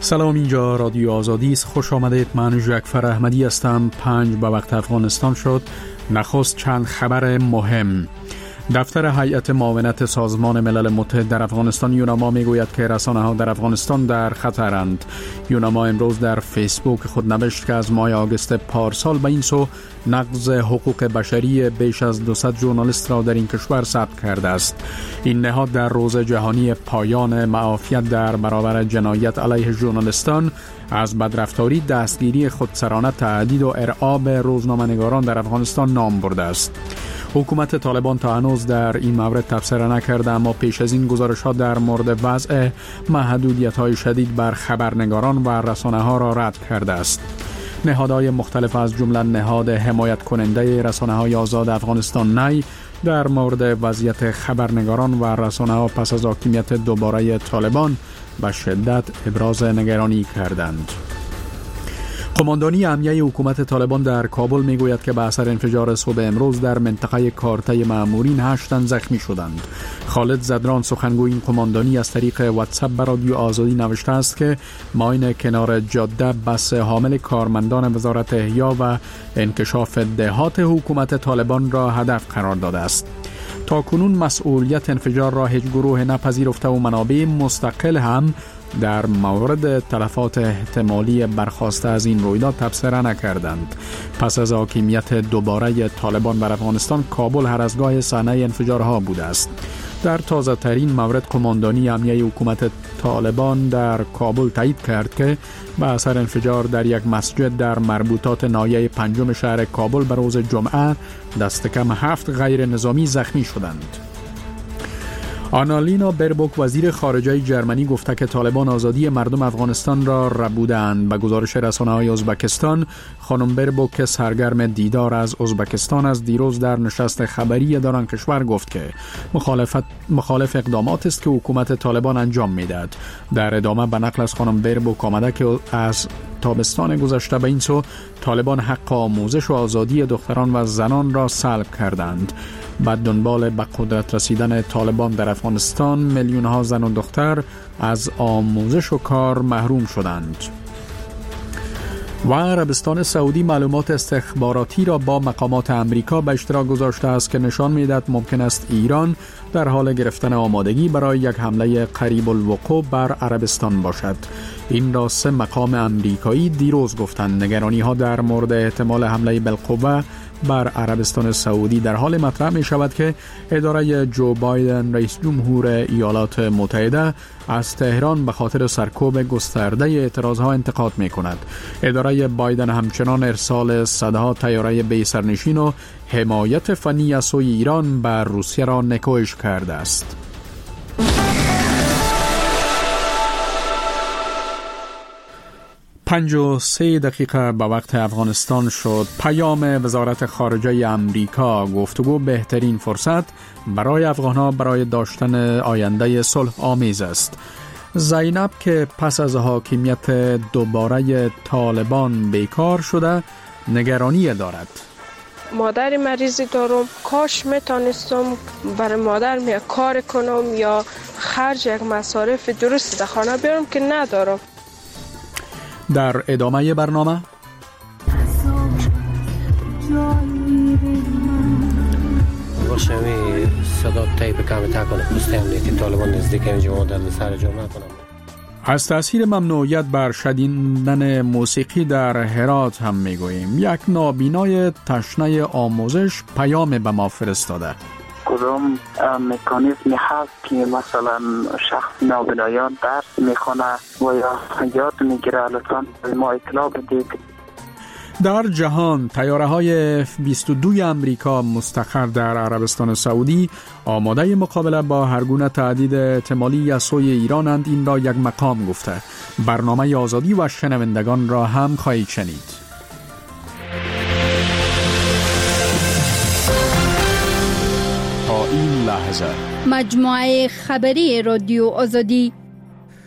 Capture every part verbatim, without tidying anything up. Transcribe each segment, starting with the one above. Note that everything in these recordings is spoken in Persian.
سلام، اینجا رادیو آزادی است. خوش آمدید. من جعفر احمدی هستم. پنج به وقت افغانستان شد. نخست چند خبر مهم. دفتر هیئت معاونت سازمان ملل متحد در افغانستان یوناما میگوید که رسانه‌ها در افغانستان در خطرند. یوناما امروز در فیسبوک خود نوشت که از ماه آگوست پارسال به این سو نقض حقوق بشری بیش از دویست ژورنالیست را در این کشور ثبت کرده است. این نهاد در روز جهانی پایان معافیت در برابر جنایت علیه ژورنالیستان از بدرفتاری، دستگیری خودسرانه، تهدید و ارعاب روزنامه‌نگاران در افغانستان نام برده است. حکومت طالبان تا هنوز در این مورد تبصره نکرده، اما پیش از این گزارش‌ها در مورد وضع محدودیت‌های شدید بر خبرنگاران و رسانه‌ها را رد کرده است. نهادهای مختلف از جمله نهاد حمایت کننده رسانه‌های آزاد افغانستان نی در مورد وضعیت خبرنگاران و رسانه‌ها پس از حاکمیت دوباره طالبان به شدت ابراز نگرانی کردند. قماندانی امنیه حکومت طالبان در کابل میگوید که به اثر انفجار صبح امروز در منطقه کارته مأمورین هشت تن زخمی شدند. خالد زدران، سخنگوی این قماندانی، از طریق واتساپ به رادیو آزادی نوشته است که ماین کنار جاده بس حامل کارمندان وزارت احیا و انکشاف دهات حکومت طالبان را هدف قرار داده است. تا کنون مسئولیت انفجار را هیچ گروه نپذیرفته و منابع مستقل هم در مورد تلفات احتمالی برخاسته از این رویداد تبصره نکردند. پس از حاکمیت دوباره طالبان بر افغانستان، کابل هر از گاه صحنه انفجارها بوده است. در تازه ترین مورد قماندانی امنیه حکومت طالبان در کابل تایید کرد که به اثر انفجار در یک مسجد در مربوطات ناحیه پنجم شهر کابل به روز جمعه دست کم هفت غیر نظامی زخمی شدند. آنالینا بربوک، وزیر خارجه جرمنی، گفته که طالبان آزادی مردم افغانستان را ربودند. به گزارش رسانه‌های ازبکستان، خانم بربوک سرگرم دیدار از ازبکستان از دیروز در نشست خبری در آن کشور گفت که مخالفت مخالف اقدامات است که حکومت طالبان انجام میدهد. در ادامه به نقل از خانم بربوک آمده که از تابستان گذشته به این سو طالبان حق آموزش و آزادی دختران و زنان را سلب کردند. بعد دنبال به قدرت رسیدن طالبان در افغانستان، میلیون ها زن و دختر از آموزش و کار محروم شدند. و عربستان سعودی معلومات استخباراتی را با مقامات امریکا به اشتراک گذاشته است که نشان می‌دهد ممکن است ایران در حال گرفتن آمادگی برای یک حمله قریب الوقوع بر عربستان باشد. این را سه مقام امریکایی دیروز گفتند. نگرانی ها در مورد احتمال حمله بالقوه بر عربستان سعودی در حال مطرح می شود که اداره جو بایدن، رئیس جمهور ایالات متحده، از تهران به خاطر سرکوب گسترده اعتراض ها انتقاد می کند. اداره بایدن همچنان ارسال صدها طیاره بی سرنشین و حمایت فنی از سوی ایران بر روسیه را نکوهش کرده است. پنج و سه دقیقه به وقت افغانستان شد. پیام وزارت خارجه امریکا: گفتگو بهترین فرصت برای افغان‌ها برای داشتن آینده صلح آمیز است. زینب که پس از حاکمیت دوباره طالبان بیکار شده، نگرانی دارد. مادر مریضی دارم، کاش میتونستم برای مادر می کار کنم یا خرج یک مصارف درست در خانه بیارم که ندارم. در ادامه برنامه باشمی صدا تایپ کمی تکنه پسته امنیتی طالبان نزدیک اینجا در سر جمعه کنم. از تأثیر ممنوعیت بر شنیدن موسیقی در هرات هم میگوییم. یک نابینای تشنه آموزش پیام به ما فرستاده. کدام مکانیزمی هست که مثلا شخص نابینایان درس میخونه و یا یاد میگیره؟ لطفاً ما اطلاع بدید. در جهان، طیاره‌های اف بیست و دو امریکا مستقر در عربستان سعودی آماده مقابله با هر گونه تهدید احتمالی از سوی ایرانند. این را یک مقام گفته. برنامه آزادی و شنوندگان را هم خواهید شنید. این لحظه مجموعه خبری رادیو آزادی.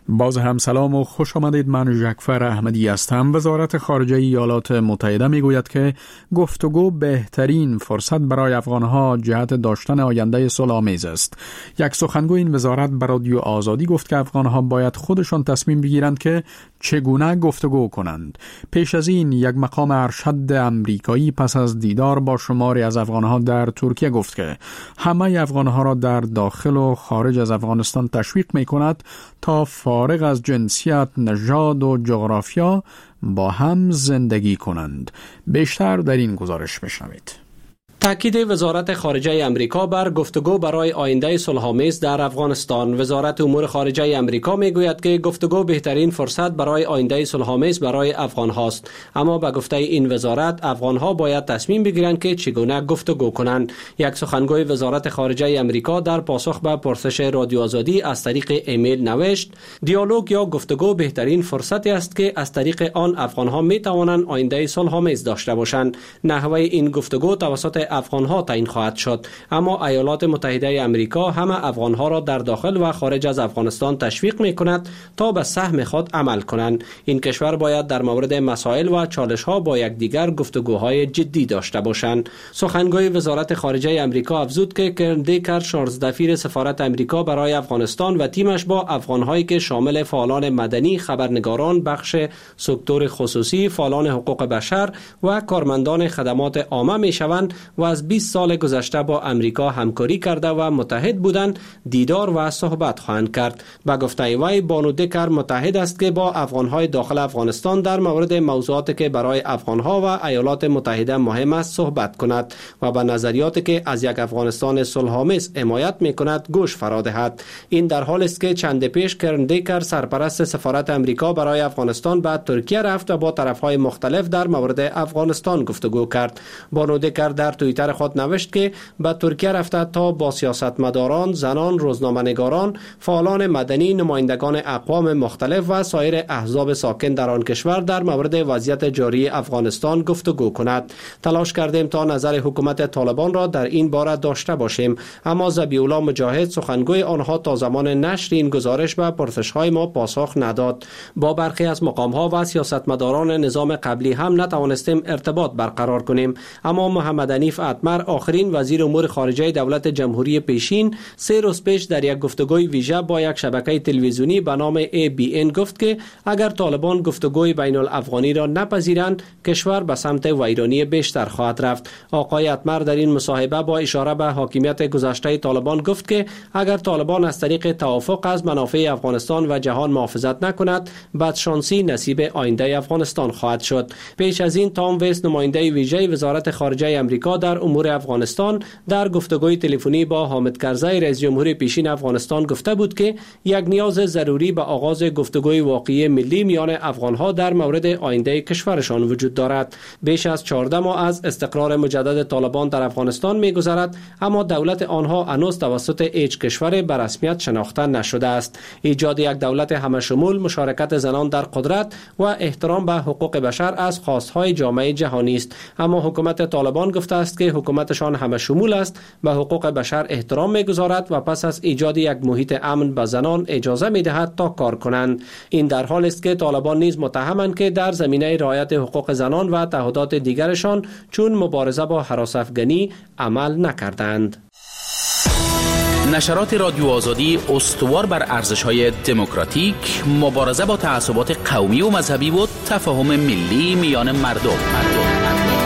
باز هم سلام و خوش آمدید. من جعفر احمدی هستم. وزارت خارجه ایالات متحده میگوید که گفتگو بهترین فرصت برای افغانها جهت داشتن آینده صلح‌آمیز است. یک سخنگو این وزارت به رادیو آزادی گفت که افغانها باید خودشان تصمیم بگیرند که چگونه گفتگو کنند. پیش از این یک مقام ارشد امریکایی پس از دیدار با شماری از افغانها در ترکیه گفت که همه افغانها را در داخل و خارج از افغانستان تشویق می‌کند تا فارغ از جنسیت، نژاد و جغرافیا با هم زندگی کنند. بیشتر در این گزارش بشنوید. تاکید وزارت خارجه امریکا بر گفتگو برای آینده صلح‌آمیز در افغانستان. وزارت امور خارجه امریکا میگوید که گفتگو بهترین فرصت برای آینده صلح‌آمیز برای افغان هاست، اما به گفته این وزارت افغان ها باید تصمیم بگیرند که چگونه گفتگو کنند. یک سخنگوی وزارت خارجه امریکا در پاسخ به پرسش رادیو آزادی از طریق ایمیل نوشت: دیالوگ یا گفتگو بهترین فرصتی است که از طریق آن افغان ها می توانند آینده صلح‌آمیز داشته باشند. نحوه این گفتگو توسط افغان‌ها تعیین خواهد شد، اما ایالات متحده آمریکا همه افغان‌ها را در داخل و خارج از افغانستان تشویق می‌کند تا به سهم خود عمل کنند. این کشور باید در مورد مسائل و چالش‌ها با یکدیگر گفتگوهای جدی داشته باشند. سخنگوی وزارت خارجه آمریکا افزود که کرن دیکر، شانزده‌فیر سفارت آمریکا برای افغانستان و تیمش با افغان‌هایی که شامل فعالان مدنی، خبرنگاران، بخش سکتور خصوصی، فعالان حقوق بشر و کارمندان خدمات عامه می‌شوند و از بیست سال گذشته با امریکا همکاری کرده و متحد بودند دیدار و صحبت خواهند کرد. به گفته وی، بانو دیکر متحد است که با افغانهای داخل افغانستان در مورد موضوعاتی که برای افغانها و ایالات متحده مهم است صحبت کند و به نظریاتی که از یک افغانستان صلح‌آمیز حمایت می‌کند گوش فرا دهد. این در حالی است که چند پیش کرن دیکر، سرپرست سفارت امریکا برای افغانستان، به ترکیه رفت و با طرف‌های مختلف در مورد افغانستان گفتگو کرد. بانو دیکر در توییتر خود نوشت که به ترکیه رفته تا با سیاستمداران، زنان، روزنامه‌نگاران، فعالان مدنی، نمایندگان اقوام مختلف و سایر احزاب ساکن در آن کشور در مورد وضعیت جاری افغانستان گفتگو کند. تلاش کردیم تا نظر حکومت طالبان را در این باره داشته باشیم، اما ذبیح‌الله مجاهد، سخنگوی آنها، تا زمان نشر این گزارش به پرسش‌های ما پاسخ نداد. با برخی از مقام‌ها و سیاستمداران نظام قبلی هم نتوانستیم ارتباط برقرار کنیم، اما محمد حنیف اتمر، آخرین وزیر امور خارجه دولت جمهوری پیشین، سه روز پیش در یک گفتگوی ویژه با یک شبکه تلویزیونی به نام ای بی این گفت که اگر طالبان گفتگوی بین الافغانی را نپذیرند، کشور به سمت ویرانی بیشتر خواهد رفت. آقای اتمر در این مصاحبه با اشاره به حاکمیت گذشته طالبان گفت که اگر طالبان از طریق توافق از منافع افغانستان و جهان محافظت نکند، بدشانسی نصیب آینده افغانستان خواهد شد. پیش از این تام ویس، نماینده ویژه وزارت خارجه آمریکا در امور افغانستان، در گفتگوی تلفنی با حامد کرزی، رئیس جمهور پیشین افغانستان، گفته بود که یک نیاز ضروری به آغاز گفتگوی واقعی ملی میان افغانها در مورد آینده کشورشان وجود دارد. بیش از چهارده ماه از استقرار مجدد طالبان در افغانستان می‌گذرد، اما دولت آنها هنوز توسط هیچ کشور به رسمیت شناخته نشده است. ایجاد یک دولت همشمول، مشارکت زنان در قدرت و احترام به حقوق بشر از خواست‌های جامعه جهانی است، اما حکومت طالبان گفته است که حکومتشان همه شمول است، به حقوق بشر احترام می‌گذارد و پس از ایجاد یک محیط امن به زنان اجازه می‌دهد تا کار کنند. این در حالی است که طالبان نیز متهمند که در زمینه رعایت حقوق زنان و تعهدات دیگرشان چون مبارزه با هراس افغانی عمل نکردند. نشرات رادیو آزادی استوار بر ارزش‌های دموکراتیک، مبارزه با تعصبات قومی و مذهبی و تفاهم ملی میان مردم. مردم.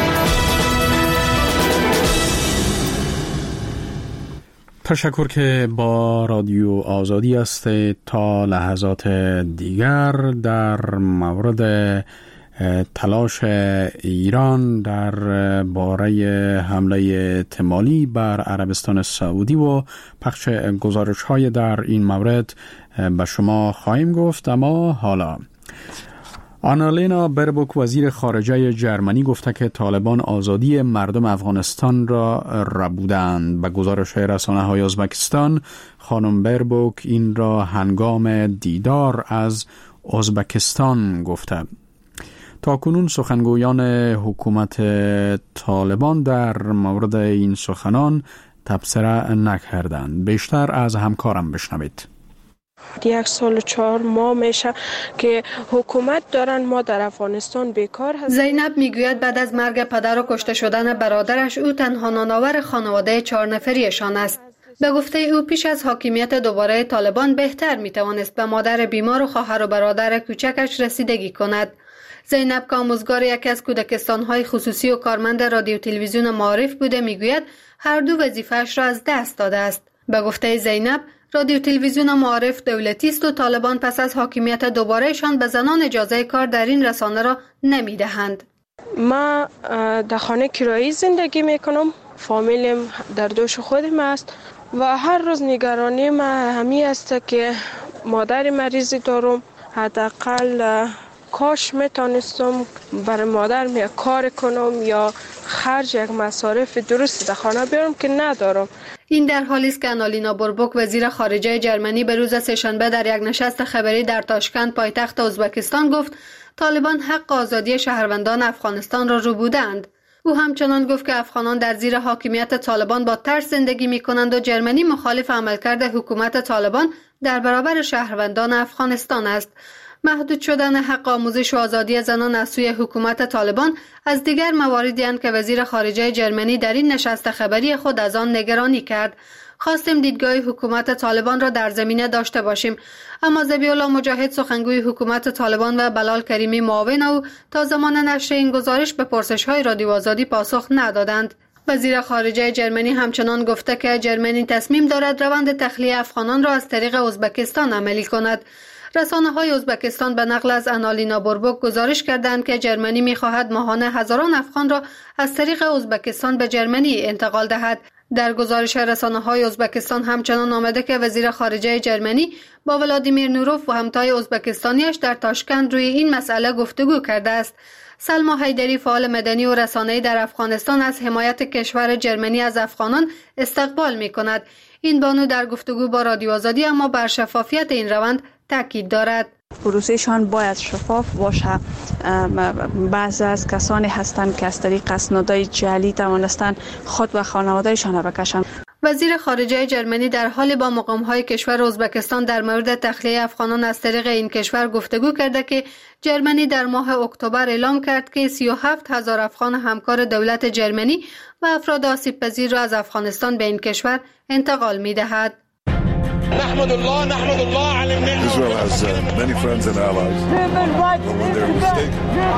تشکر که با رادیو آزادی است. تا لحظات دیگر در مورد تلاش ایران در باره حمله احتمالی بر عربستان سعودی و پخش گزارش‌های در این مورد به شما خواهیم گفت، اما حالا آنالینا بربوک، وزیر خارجه جرمنی، گفته که طالبان آزادی مردم افغانستان را ربودند. به گزارش رسانه‌های ازبکستان، خانم بربوک این را هنگام دیدار از ازبکستان گفته. تاکنون سخنگویان حکومت طالبان در مورد این سخنان تبصره نکردند. بیشتر از همکارم بشنوید. یک سال و چهار ماه میشه که حکومت دارن ما در افغانستان بیکار هستیم. زینب میگوید بعد از مرگ پدر و کشته شدن برادرش او تنها نانآور خانواده چهار نفریشان است. به گفته او پیش از حاکمیت دوباره طالبان بهتر میتوانست به مادر بیمار و خواهر و برادر کوچکش رسیدگی کند. زینب که آموزگار یکی از کودکستان‌های خصوصی و کارمند رادیو تلویزیون معارف بوده میگوید هر دو وظیفه‌اش را از دست داده است. به گفته زینب رادیو تلویزیون معارف دولتی است و طالبان پس از حاکمیت دوبارهشان به زنان اجازه کار در این رسانه را نمیدهند. ما در خانه کرایی زندگی میکنم، فامیلم در دوش خودم است و هر روز نگرانی ما همی است که مادر مریضی دارم. حداقل کاش میتونستم برای مادر می کار کنم یا خرج یک مصارف درستی در خانه بیارم که ندارم. این در حالی است که آنالینا بوربوک وزیر خارجه جرمنی به روز سه‌شنبه در یک نشست خبری در تاشکند پایتخت ازبکستان گفت طالبان حق آزادی شهروندان افغانستان را ربودند. او همچنان گفت که افغانان در زیر حاکمیت طالبان با ترس زندگی می کنند و جرمنی مخالف عملکرد حکومت طالبان در برابر شهروندان افغانستان است. محدود شدن حق آموزش و آزادی زنان از سوی حکومت طالبان از دیگر مواردی است که وزیر خارجه جرمنی در این نشست خبری خود از آن نگرانی کرد. خواستیم دیدگاه حکومت طالبان را در زمینه داشته باشیم، اما ذبیح‌الله مجاهد سخنگوی حکومت طالبان و بلال کریمی معاون او تا زمان نشر این گزارش به پرسش‌های رادیو آزادی پاسخ ندادند. وزیر خارجه جرمنی همچنان گفته که جرمنی تصمیم دارد روند تخلیه افغانان را از طریق ازبکستان عملی کند. رسانه‌های ازبکستان به نقل از آنالینا بوربوک گزارش کردند که جرمنی می‌خواهد ماهانه هزاران افغان را از طریق ازبکستان به جرمنی انتقال دهد. در گزارش رسانه‌های ازبکستان همچنان آمده که وزیر خارجه جرمنی با ولادیمیر نوروف و همتای ازبکستانیش در تاشکند روی این مسئله گفتگو کرده است. سلما حیدری فعال مدنی و رسانه‌ای در افغانستان از حمایت کشور جرمنی از افغانان استقبال می‌کند. این بانو در گفتگو با رادیو آزادی اما بر شفافیت این روند تاکید دارد. پروسه‌شان باید شفاف باشه. بعضی از کسانی هستند که از طریق اسنادهای جعلی توانستند خود و خانواده‌شان را بکشند. وزیر خارجه جرمنی در حال با مقام‌های کشور ازبکستان در مورد تخلیه افغانان از طریق این کشور گفتگو کرده که جرمنی در ماه اکتبر اعلام کرد که سی و هفت هزار افغان همکار دولت جرمنی و افراد آسیب‌پذیر را از افغانستان به این کشور انتقال می‌دهد. نحمد الله نحمد الله على النعمة. Israel has uh, many friends and allies. When they're mistaken.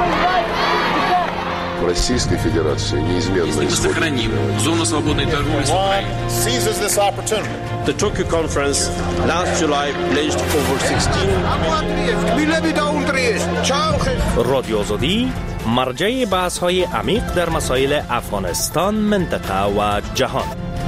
Российской Федерации неизменно сохраним зону свободной торговли с Украиной. Seizes this opportunity. The Tokyo conference last July pledged over sixteen. رادیو آزادی مرجع بحث‌های عمیق در مسائل افغانستان، منطقه و جهان.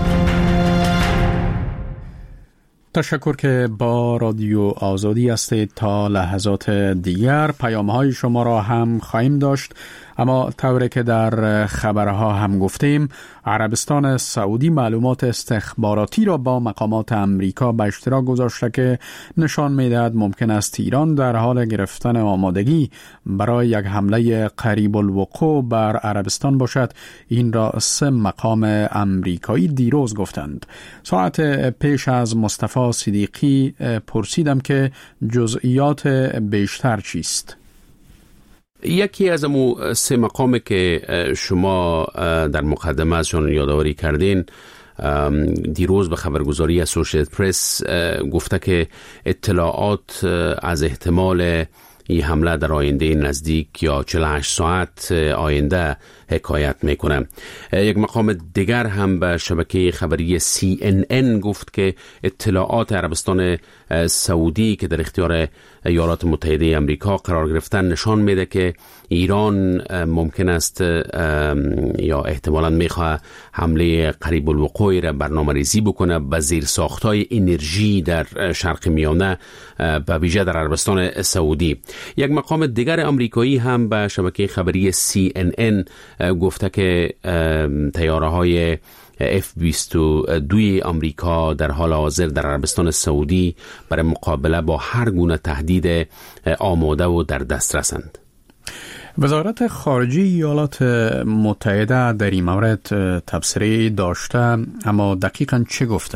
تشکر که با رادیو آزادی هستید. تا لحظات دیگر پیام‌های شما را هم خواهیم داشت، اما طوری که در خبرها هم گفتیم عربستان سعودی معلومات استخباراتی را با مقامات امریکا به اشتراک گذاشته که نشان می‌دهد ممکن است ایران در حال گرفتن آمادگی برای یک حمله قریب الوقوع بر عربستان باشد. این را سه مقام امریکایی دیروز گفتند. ساعت پیش از مصطفی صدیقی پرسیدم که جزئیات بیشتر چیست. یکی از امو سه مقامی که شما در مقدمه ازشان یادآوری کردین دیروز به خبرگزاری اسوشییتد پرس گفته که اطلاعات از احتمال این حمله در آینده نزدیک یا چهل و هشت ساعت آینده حکایت میکنه. یک مقام دیگر هم به شبکه خبری سی ان ان گفت که اطلاعات عربستان سعودی که در اختیار ایالات متحده امریکا قرار گرفتن نشان میده که ایران ممکن است یا احتمالاً میخواه حمله قریب الوقوع را برنامه ریزی بکنه به زیرساخت‌های انرژی در شرق میانه، به ویژه در عربستان سعودی. یک مقام دیگر آمریکایی هم به شبکه خبری سی ان ان گفته که طیاره های اف بیست و دو آمریکا در حال حاضر در عربستان سعودی برای مقابله با هر گونه تهدید آماده و در دسترسند. وزارت خارجه ایالات متحده در این مورد تبصره داشته، اما دقیقاً چه گفته؟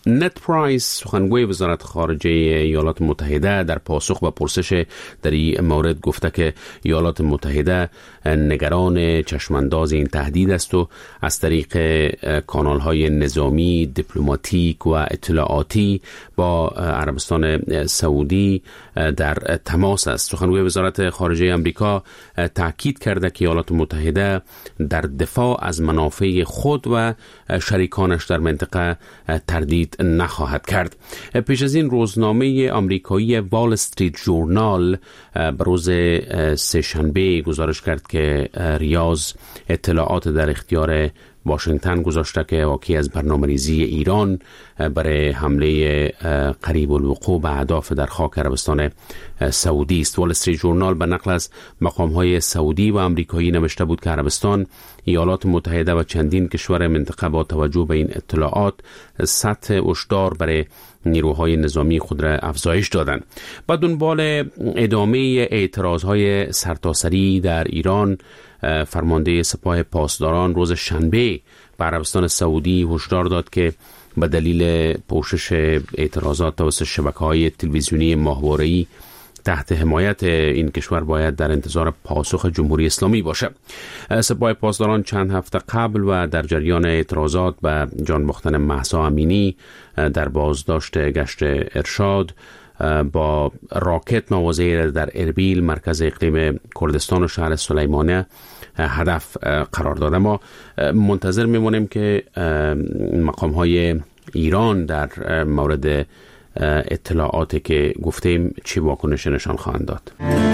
نت پرایس سخنگوی وزارت خارجه ایالات متحده در پاسخ به پرسش در این مورد گفته که ایالات متحده نگران چشمانداز این تهدید است و از طریق کانال‌های نظامی، دیپلماتیک و اطلاعاتی با عربستان سعودی در تماس است. سخنگوی وزارت خارجه آمریکا تاکید کرده که ایالات متحده در دفاع از منافع خود و شریکانش در منطقه تردید نخواهد کرد. پیش از این روزنامه آمریکایی وال استریت ژورنال به روز سه‌شنبه گزارش کرد که ریاض اطلاعات در اختیار واشنگتن گذاشته که واقعی از برنامه‌ریزی ایران برای حمله قریب الوقوع به اهداف در خاک عربستان سعودی است. وال استریت ژورنال به نقل از مقام‌های سعودی و آمریکایی نوشته بود که عربستان، ایالات متحده و چندین کشور منطقه با توجه به این اطلاعات سطح هشدار برای نیروهای نظامی خود را افزایش دادند. با دنبال ادامه اعتراضهای سرتاسری در ایران، فرمانده سپاه پاسداران روز شنبه به عربستان سعودی هشدار داد که به دلیل پوشش اعتراضات توسط شبکه‌های تلویزیونی ماهواره‌ای تحت حمایت این کشور باید در انتظار پاسخ جمهوری اسلامی باشد. سپاه پاسداران چند هفته قبل و در جریان اعتراضات به جان باختن مهسا امینی در بازداشت گشت ارشاد با راکت مواضعی در اربیل، مرکز اقلیم کردستان و شهر سلیمانیه هدف قرار داده. ما منتظر میمونیم که مقام‌های ایران در مورد اطلاعاتی که گفتیم چی واکنش نشان خواهند داد.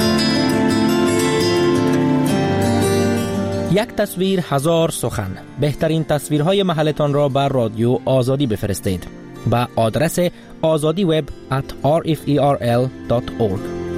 یک تصویر هزار سخن. بهترین تصویرهای محلتان را بر رادیو آزادی بفرستید با آدرس آزادی وب ات آر اف ای آر ال دات اورگ.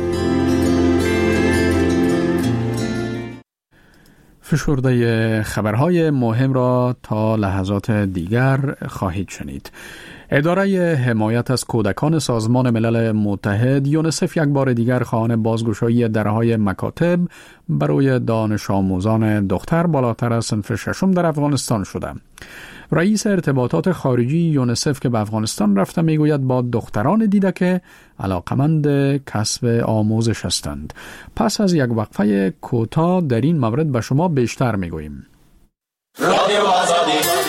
فشرده خبرهای مهم را تا لحظات دیگر خواهید شنید. اداره حمایت از کودکان سازمان ملل متحد یونسف یک بار دیگر خواهان بازگشایی درهای مکاتب برای دانش آموزان دختر بالاتر از صنف ششم در افغانستان شده. رئیس ارتباطات خارجی یونسف که به افغانستان رفته میگوید با دختران دیده که علاقمند کسب آموزش هستند. پس از یک وقفه کوتاه در این مورد به شما بیشتر میگوییم. رادیو آزادی.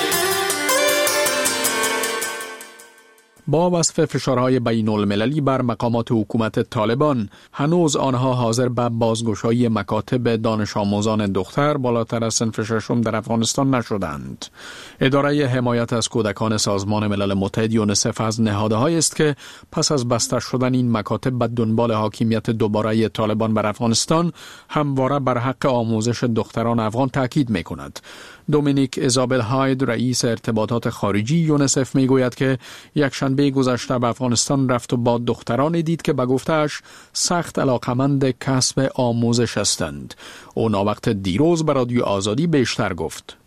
با وصف فشارهای بین المللی بر مقامات حکومت طالبان، هنوز آنها حاضر به بازگشایی مکاتب دانش آموزان دختر بالاتر از صنف ششم در افغانستان نشدند. اداره حمایت از کودکان سازمان ملل متحد یونسف از نهادهایی است که پس از بسته شدن این مکاتب به دنبال حاکمیت دوباره طالبان بر افغانستان همواره بر حق آموزش دختران افغان تاکید می‌کند. دومینیک ایزابل هاید، رئیس ارتباطات خارجی یونسف میگوید که یک شنبه گذشته به افغانستان رفت و با دخترانی دید که به گفته‌اش سخت علاقمند کسب آموزش هستند. او ناوقت دیروز به رادیو آزادی بیشتر گفت.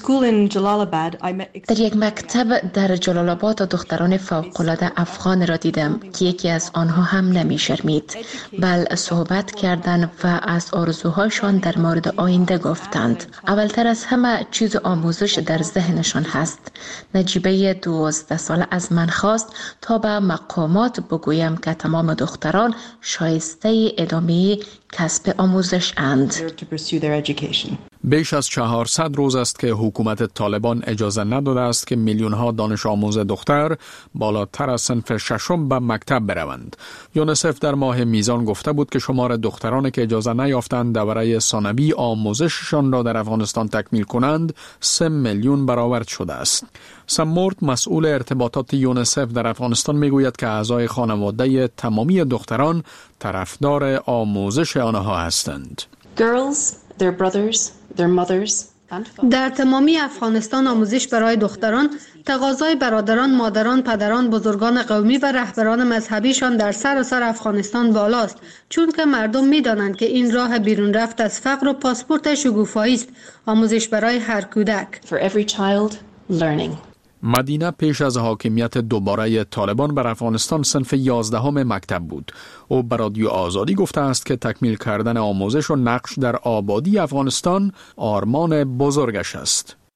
در یک مکتب در جلال آباد دختران فوق‌العاده افغان را دیدم که یکی از آنها هم نمی شرمید، بل صحبت کردند و از آرزوهایشان در مورد آینده گفتند. اولتر از همه چیز آموزش در ذهنشان هست. نجیبه دوازده ساله از من خواست تا به مقامات بگویم که تمام دختران شایسته ادامه کسب آموزش اند. بیش از چهارصد روز است که حکومت طالبان اجازه نداده است که میلیون ها دانش آموز دختر بالاتر از صنف ششم به مکتب بروند. یونسف در ماه میزان گفته بود که شمار دخترانی که اجازه نیافتند دوره ثانوی آموزششان را در افغانستان تکمیل کنند سه میلیون برآورد شده است. سمورت، مسئول ارتباطات یونسف در افغانستان میگوید که اعضای خانواده تمامی دختران طرفدار آموزش آنها هستند. Girls, their brothers, their mothers. در تمامی افغانستان آموزش برای دختران تقاضای برادران، مادران، پدران، بزرگان قومی و رهبران مذهبیشان در سراسر افغانستان بالاست، چون که مردم می‌دانند که این راه بیرون رفت از فقر و پاسپورت شکوفایی است. آموزش برای هر کودک. For every child, learning. مدینه پیش از حاکمیت دوباره طالبان بر افغانستان صنف یازدهم مکتب بود. او به رادیو آزادی گفته است که تکمیل کردن آموزش و نقش در آبادی افغانستان آرمان بزرگش است.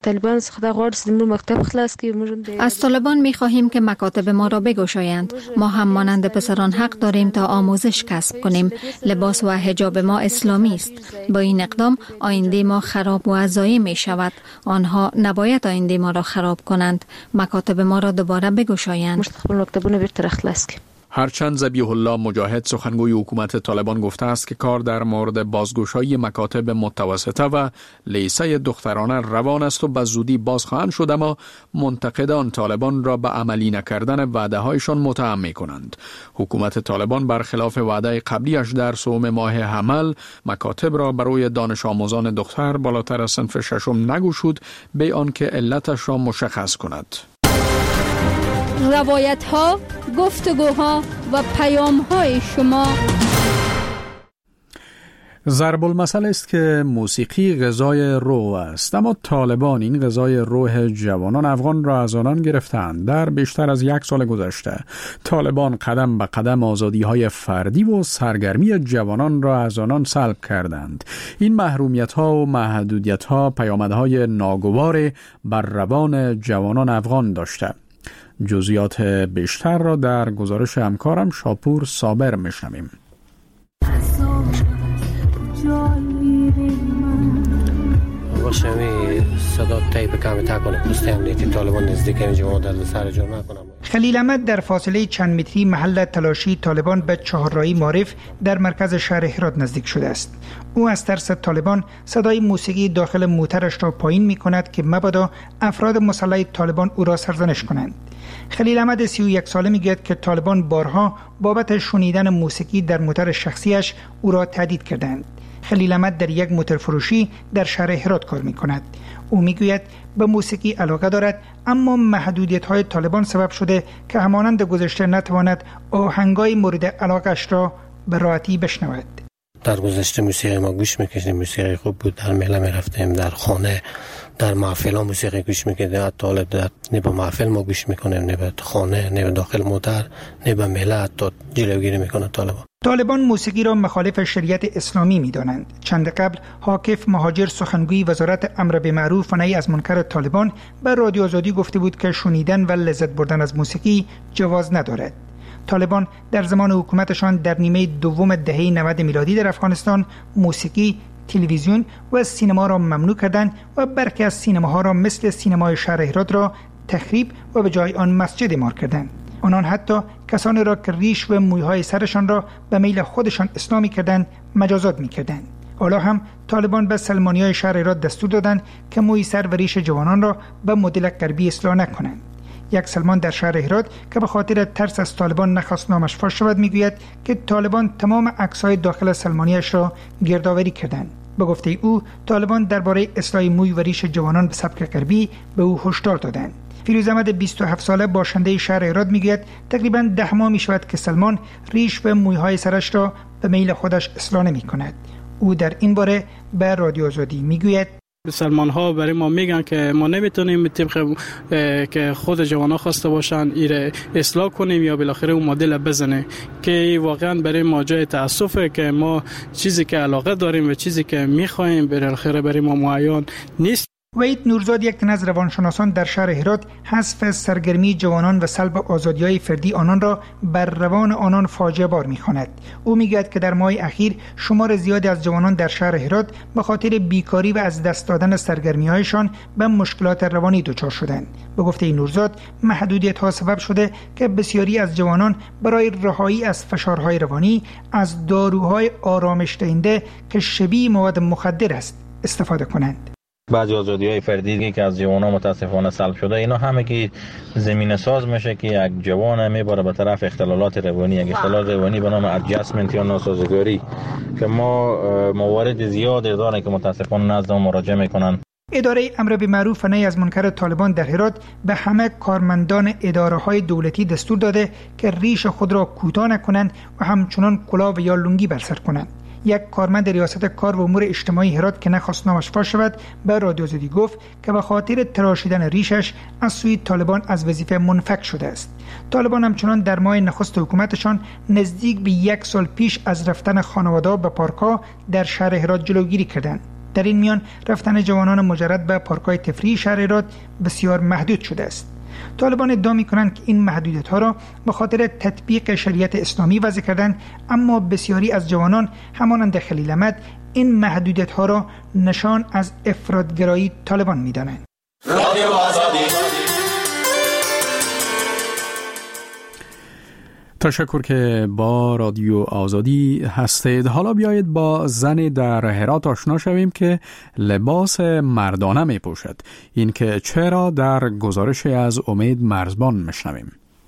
طالبان خدا غارس دمرو مکتب خلاص کی از طالبان می خواهیم که مکاتب ما را بگشایند. ما هم مانند پسران حق داریم تا آموزش کسب کنیم. لباس و حجاب ما اسلامی است. با این اقدام آینده ما خراب و ضایع می شود. آنها نباید آینده ما را خراب کنند. مکاتب ما را دوباره بگشایند. مستقبل مکتبونه بیرته خلاص کی. هرچند ذبیح الله مجاهد سخنگوی حکومت طالبان گفته است که کار در مورد بازگشایی مکاتب متوسطه و لیسه دخترانه روان است و به زودی باز خواهند شد، اما منتقدان طالبان را به عملی نکردن وعده هایشان متهم می کنند. حکومت طالبان برخلاف وعده قبلیش در سوم ماه حمل مکاتب را برای دانش آموزان دختر بالاتر از صنف ششم نگشود به آنکه علتش را مشخص کند. روایت ها، گفتگوها و پیام های شما. ضرب المثل است که موسیقی غذای روح است، اما طالبان این غذای روح جوانان افغان را از آنان گرفتند. در بیشتر از یک سال گذشته طالبان قدم به قدم آزادی های فردی و سرگرمی جوانان را از آنان سلب کردند. این محرومیت ها و محدودیت ها پیامدهای ناگوار بر روان جوانان افغان داشته. جزئیات بیشتر را در گزارش همکارم شاپور صابر میشنویم. خلیل احمد در فاصله چند متری محل تلاشی طالبان به چهارراهی معارف در مرکز شهر هرات نزدیک شده است. او از ترس طالبان صدای موسیقی داخل موترش را پایین می کند که مبادا افراد مسلح طالبان او را سرزنش کنند. خلیل احمد سی و یک ساله میگوید که طالبان بارها بابت شنیدن موسیقی در موتر شخصیش او را تهدید کردند. خلیل احمد در یک موتر فروشی در شهر هرات کار می کند. او میگوید به موسیقی علاقه دارد، اما محدودیت های طالبان سبب شده که همانند گذشته نتواند آهنگای مورد علاقش را به راحتی بشنود. در گذشته موسیقی ما گوش میکشیم، موسیقی خوب بود، در میله میرفتیم، در خانه در محفل ها موسیقی گوش میکردیم. حتی حالا در نه به محفل ما گوش میکنیم، نه به خانه، نه به داخل موتر، نه به میله. حتی جلوگیری میکنه طالبان. طالبان موسیقی را مخالف شریعت اسلامی می‌دانند. چند قبل حاکف مهاجر سخنگوی وزارت امر بالمعروف و نهی از منکر طالبان به رادیو آزادی گفته بود که شنیدن و لذت بردن از موسیقی جواز ندارد. طالبان در زمان حکومتشان در نیمه دوم دهه نود میلادی در افغانستان موسیقی، تلویزیون و سینما را ممنوع کردند و برخی از سینماها را مثل سینمای شهر هرات را تخریب و به جای آن مسجد مار کردند. آنان حتی کسانی را که ریش و مویهای سرشان را به میل خودشان اسلامی کردند مجازات می‌کردند. حالا هم طالبان به سلمانیای شهر هرات دستور دادند که موی سر و ریش جوانان را به مدل غربی اصلاح نکنند. یک سلمان در شهر هرات که به خاطر ترس از طالبان نخواست نامش فاش شود میگوید که طالبان تمام عکس‌های داخل سلمانیش را گردآوری کردند. به گفته او طالبان درباره اصلاح موی و ریش جوانان به سبک غربی به او هشدار دادند. فیروز احمد بیست و هفت ساله باشنده شهر هرات میگوید تقریباً ده ماه میشود که سلمان ریش و مویهای سرش را به میل خودش اصلاح نمی کند. او در این باره به رادیو آزادی میگوید سلمان ها برای ما میگن که ما نمیتونیم طبق که خود جوانا خواسته باشن ایره اصلاح کنیم یا بالاخره اون مدل بزنه، که واقعا برای ما جای تاسفه که ما چیزی که علاقه داریم و چیزی که میخوایم بالاخره برای ما معین نیست. وحید نورزاد یک تن از روانشناسان در شهر هرات حذف سرگرمی جوانان و سلب آزادی‌های فردی آنان را بر روان آنان فاجعه بار می‌خواند. او می‌گوید که در ماه اخیر شمار زیادی از جوانان در شهر هرات به خاطر بیکاری و از دست دادن سرگرمی‌هایشان به مشکلات روانی دچار شدند. به گفته نورزاد محدودیت‌ها سبب شده که بسیاری از جوانان برای رهایی از فشارهای روانی از داروهای آرامش دهنده که شبیه مواد مخدر است استفاده کنند. بعضی آزادی‌های فردی که از جوانان متاسفانه سلب شده، اینا همه که زمینه ساز میشه که یک جوان میبره به طرف اختلالات روانی، یک اختلال روانی به نام ادجاستمنت یا ناسازگاری که ما موارد زیادی داریم که متاسفانه نزد ما مراجعه میکنن. اداره امر بالمعروف و نهی از منکر طالبان در هرات به همه کارمندان اداره‌های دولتی دستور داده که ریش خود را کوتاه نکنند و همچنان کلاه یا لنگی بر سر کنند. یک کارمند ریاست کار و امور اجتماعی هرات که نخواست نامش فاش شود به رادیو آزادی گفت که به خاطر تراشیدن ریشش از سوی طالبان از وظیفه منفک شده است. طالبان همچنان در ماه نخست حکومتشان نزدیک به یک سال پیش از رفتن خانواده‌ها به پارک‌ها در شهر هرات جلوگیری کردند. در این میان رفتن جوانان مجرد به پارک‌های تفریحی شهر هرات بسیار محدود شده است. طالبان ادعا می‌کنند که این محدودیت‌ها را به خاطر تطبیق شریعت اسلامی وضع کردند، اما بسیاری از جوانان همانند خلیل احمد این محدودیت‌ها را نشان از افراط‌گرایی طالبان می‌دانند. تشکر که با رادیو آزادی هستید. حالا بیایید با زنی در هرات آشنا شویم که لباس مردانه می پوشد. این که چرا در گزارش از امید مرزبان میشنویم.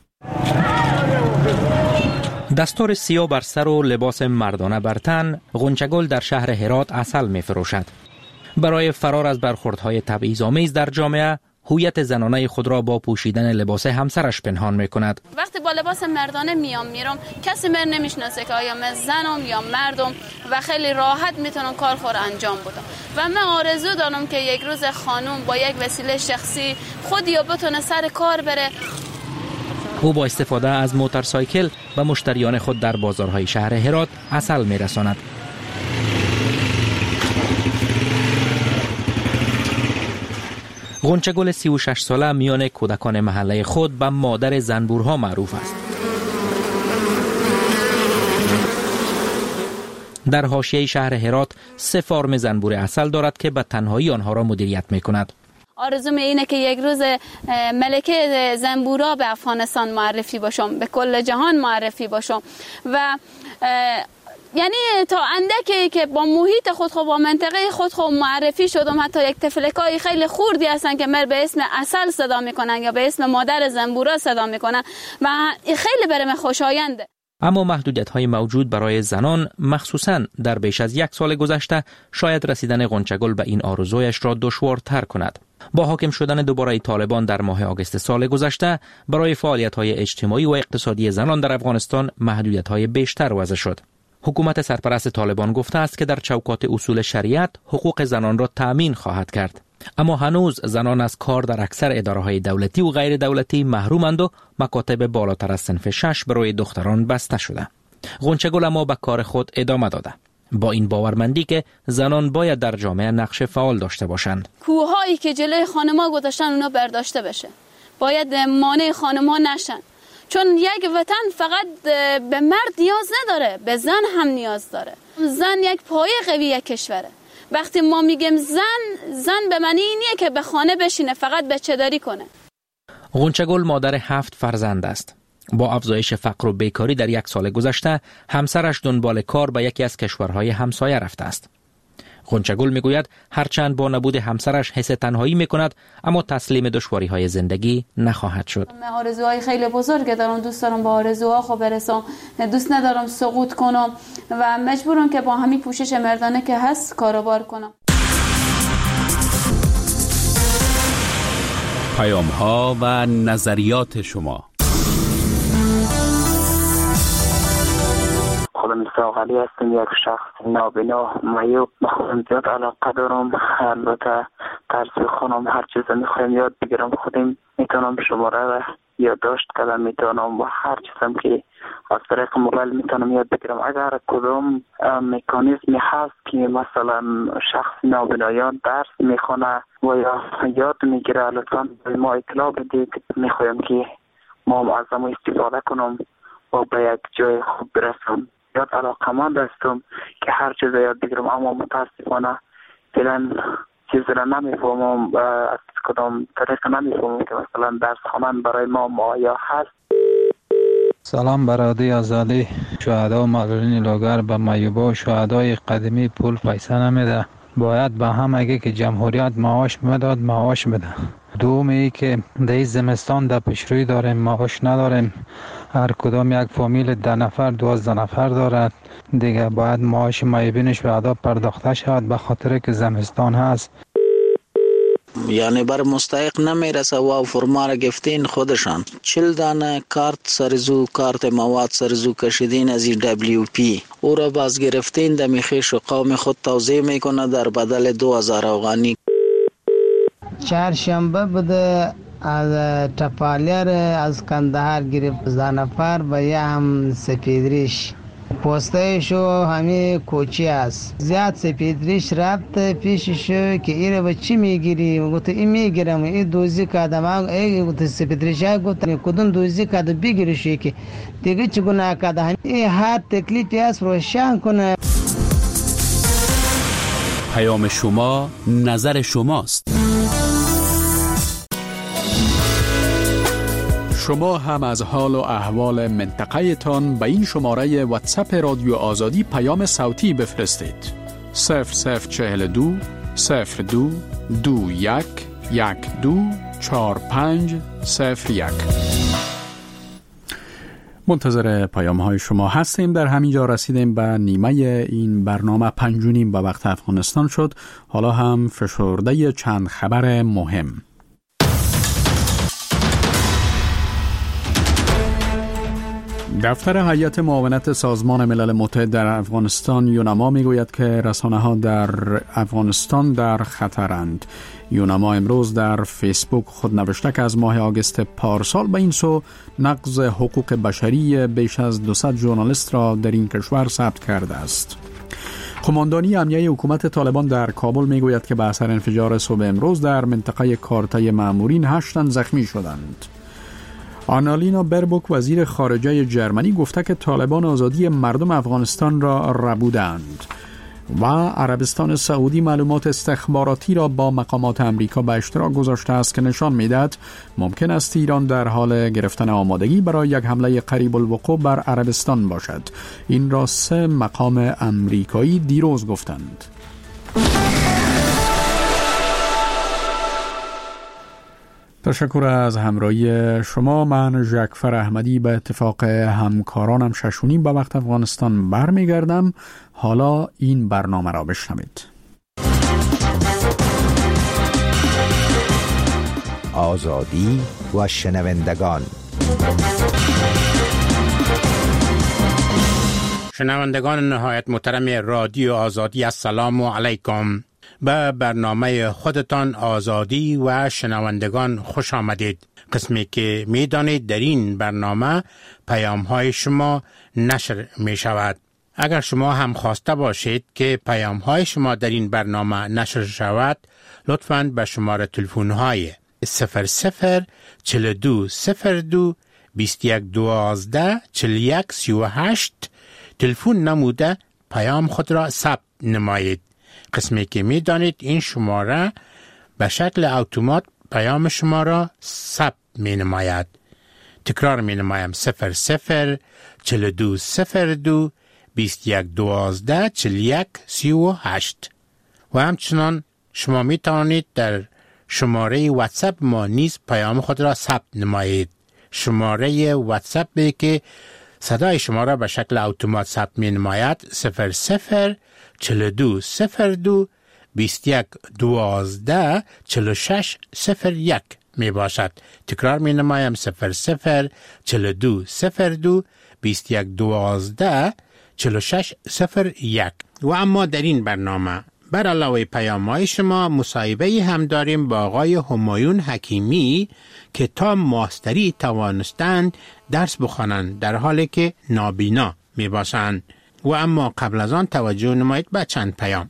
دستار سیاه بر سر و لباس مردانه بر تن، غنچه‌گل در شهر هرات عسل می فروشد. برای فرار از برخوردهای تبعیض‌آمیز در جامعه، هویت زنانه خود را با پوشیدن لباس همسرش پنهان می کند. وقتی با لباس مردانه میام میرم کسی من نمیشناسه که آیا من زنم یا مردم و خیلی راحت میتونم کار خور انجام بدم و من آرزو دارم که یک روز خانم با یک وسیله شخصی خود یا بتونه سر کار بره. او با استفاده از موتورسایکل به مشتریان خود در بازارهای شهر هرات عسل میرساند. غنچه‌گل سی و شش ساله میان کودکان محله خود به مادر زنبورها معروف است. در حاشیه شهر هرات سه فارم زنبور عسل دارد که به تنهایی آنها را مدیریت می کند. آرزوم اینه که یک روز ملکه زنبورا به افغانستان معرفی باشم، به کل جهان معرفی باشم و یعنی تا اندکی که با محیط خود خود با منطقه خود خود معرفی شدم. حتی یک تفلکای خیلی خوردی هستن که مر به اسم عسل صدا میکنن یا به اسم مادر زنبورا صدا میکنن و خیلی برام خوشاینده. اما محدودیت‌های موجود برای زنان مخصوصاً در بیش از یک سال گذشته شاید رسیدن غنچه‌گل به این آرزویش را دشوارتر کند. با حاکم شدن دوباره طالبان در ماه آگوست سال گذشته برای فعالیت‌های اجتماعی و اقتصادی زنان در افغانستان محدودیت‌های بیشتر وضع شد. حکومت سرپرست طالبان گفته است که در چوکات اصول شریعت حقوق زنان را تأمین خواهد کرد. اما هنوز زنان از کار در اکثر اداره‌های دولتی و غیر دولتی محرومند و مکاتب بالاتر از صنف شش برای دختران بسته شده. غنچه‌گل اما به کار خود ادامه داده، با این باورمندی که زنان باید در جامعه نقش فعال داشته باشند. کوه‌هایی که جلوی خانم‌ها گذاشتن اونا برداشته بشه. باید مانع خانم‌ها نشن. چون یک وطن فقط به مرد نیاز نداره، به زن هم نیاز داره. زن یک پایه قوی کشوره. وقتی ما میگیم زن، زن به معنی اینیه که به خانه بشینه، فقط بچه داری کنه. غنچه‌گل مادر هفت فرزند است. با افزایش فقر و بیکاری در یک سال گذشته، همسرش دنبال کار به یکی از کشورهای همسایه رفته است. غنچه‌گل میگوید هرچند با نبود همسرش حس تنهایی میکند، اما تسلیم دشواری‌های زندگی نخواهد شد. من آرزوهای خیلی بزرگ دارم، دوست دارم با آرزوها خو برسم، دوست ندارم سقوط کنم و مجبورم که با همین پوشش مردانه که هست کاروبار کنم. پیام‌ها و نظریات شما. خودم مساق علی هستم، یک شخص نابینا معیوب. من خودم زیاد علاقه دارم، البته طرز خونم هر چیز میخوایم یاد بگیرم خودم میتونم شماره را یادداشت کردم، میتونم و هر چیزم که از طریق موبایل میتونم یاد بگیرم. اگر کدام مکانیزمی هست که مثلا شخص نابینایان درس میخونه و یا یاد میگیره لطفا به ما اطلاع بدید. میخوایم که ما از ما استفاده کنم و به یک جای خوب برسم. یاد علاقمند هستم که هر چیز یاد بگیرم، اما متاسفانه فعلا چیز را نمیفهمم، از کدام طریق نمیفهمم که مثلا درس خواندن برای ما مایا هست. سلام برادری آزادی. شهدا و معلولین لاغر به معیوبا و شهدای قدیمی پول پیسه نمیده. باید به هم اگه که جمهوریت معاش میداد معاش بده. دوم ای که در زمستان در پیشروی داریم، معاش نداریم. هر کدام یک فامیل ده نفر دوازده نفر دارد دیگه، باید معاش معیوبینش به ادا پرداخته شود به خاطر که زمستان هست. یعنی بر مستحق نمیرسه و فرما را گفتین خودشان. چل دانه کارت سرزو، کارت مواد سرزو کشیدین از دبلیو پی، او را باز گرفتین دمی خیش و قوم خود توضیح میکنه در بدل دو هزار افغانی. چهارشنبه بوده از تپالیر از کندهار گرفت ده نفر و یه هم سپیدریش پوستایشو همه کوچی است. زیاد سپیدریش رفت پیششو که ایره به چی میگیری؟ گفت این میگیرم، این دوزی کردم. ای گفت سپیدریش گفت کدوم دوزی کرده بگیرشی که دیگه چی گناه کرده. این هر تکلیفی است روشن کنه. پیام شما نظر شماست. شما هم از حال و احوال منطقه تان به این شماره واتساپ رادیو آزادی پیام صوتی بفرستید. صفر صفر چهل دو صفر دو دو یک یک دو چار پنج صفر یک. منتظر پیام های شما هستیم. در همین جا رسیدیم به نیمه این برنامه. پنج و نیم به وقت افغانستان شد. حالا هم فشرده چند خبر مهم. دفتر هیئت معاونت سازمان ملل متحد در افغانستان یونما میگوید که رسانه‌ها در افغانستان در خطرند. یونما امروز در فیسبوک خود نوشته که از ماه آگوست پارسال به این سو نقض حقوق بشری بیش از دویست ژورنالیست را در این کشور ثبت کرده است. قماندانی امنیه حکومت طالبان در کابل میگوید که به اثر انفجار صبح امروز در منطقه کارته مامورین هشت تن زخمی شدند. آنالینا بربوک وزیر خارجه جرمنی گفته که طالبان آزادی مردم افغانستان را ربودند و عربستان سعودی معلومات استخباراتی را با مقامات امریکا به اشتراک گذاشته است که نشان می‌دهد ممکن است ایران در حال گرفتن آمادگی برای یک حمله قریب الوقوع بر عربستان باشد. این را سه مقام امریکایی دیروز گفتند. تشکر از همراهی شما. من جعفر احمدی به اتفاق همکارانم ششونیم به وقت افغانستان برمیگردم. حالا این برنامه را بشنوید. آزادی و شنوندگان. شنوندگان نهایت محترم رادیو آزادی، السلام علیکم. به برنامه خودتان آزادی و شنوندگان خوش آمدید. قسمی که می دانید در این برنامه پیام های شما نشر می شود. اگر شما هم خواسته باشید که پیام های شما در این برنامه نشر شود، لطفاً به شماره تلفن های صفر صفر چهل و دو صفر دو بیست و یک دوازده چهل و یک سی و هشت تلفن نموده پیام خود را ثبت نمایید. قسمی که می دانید این شماره به شکل اتومات پیام شما را ثبت می نماید. تکرار می نمایم: صفر صفر چهل و دو صفر دو بیست و یک دوازده چهل و یک سی و هشت. و همچنان شما می توانید در شماره واتساپ ما نیز پیام خود را ثبت نمایید. شماره واتساپ که صدای شما را به شکل اتومات ثبت می نماید صفر صفر چهل و دو صفر دو بیست و یک دوازده چهل و شش صفر یک می باشد. تکرار می نمایم: صفر صفر چهل و دو صفر دو بیست و یک دوازده چهل و شش صفر یک. و اما در این برنامه بر علاوه پیام‌های شما مصاحبه هم داریم با آقای همایون حکیمی که تا ماستری توانستند درس بخوانند در حالی که نابینا می باشند. و اما قبل از آن توجه نمایید به چند پیام.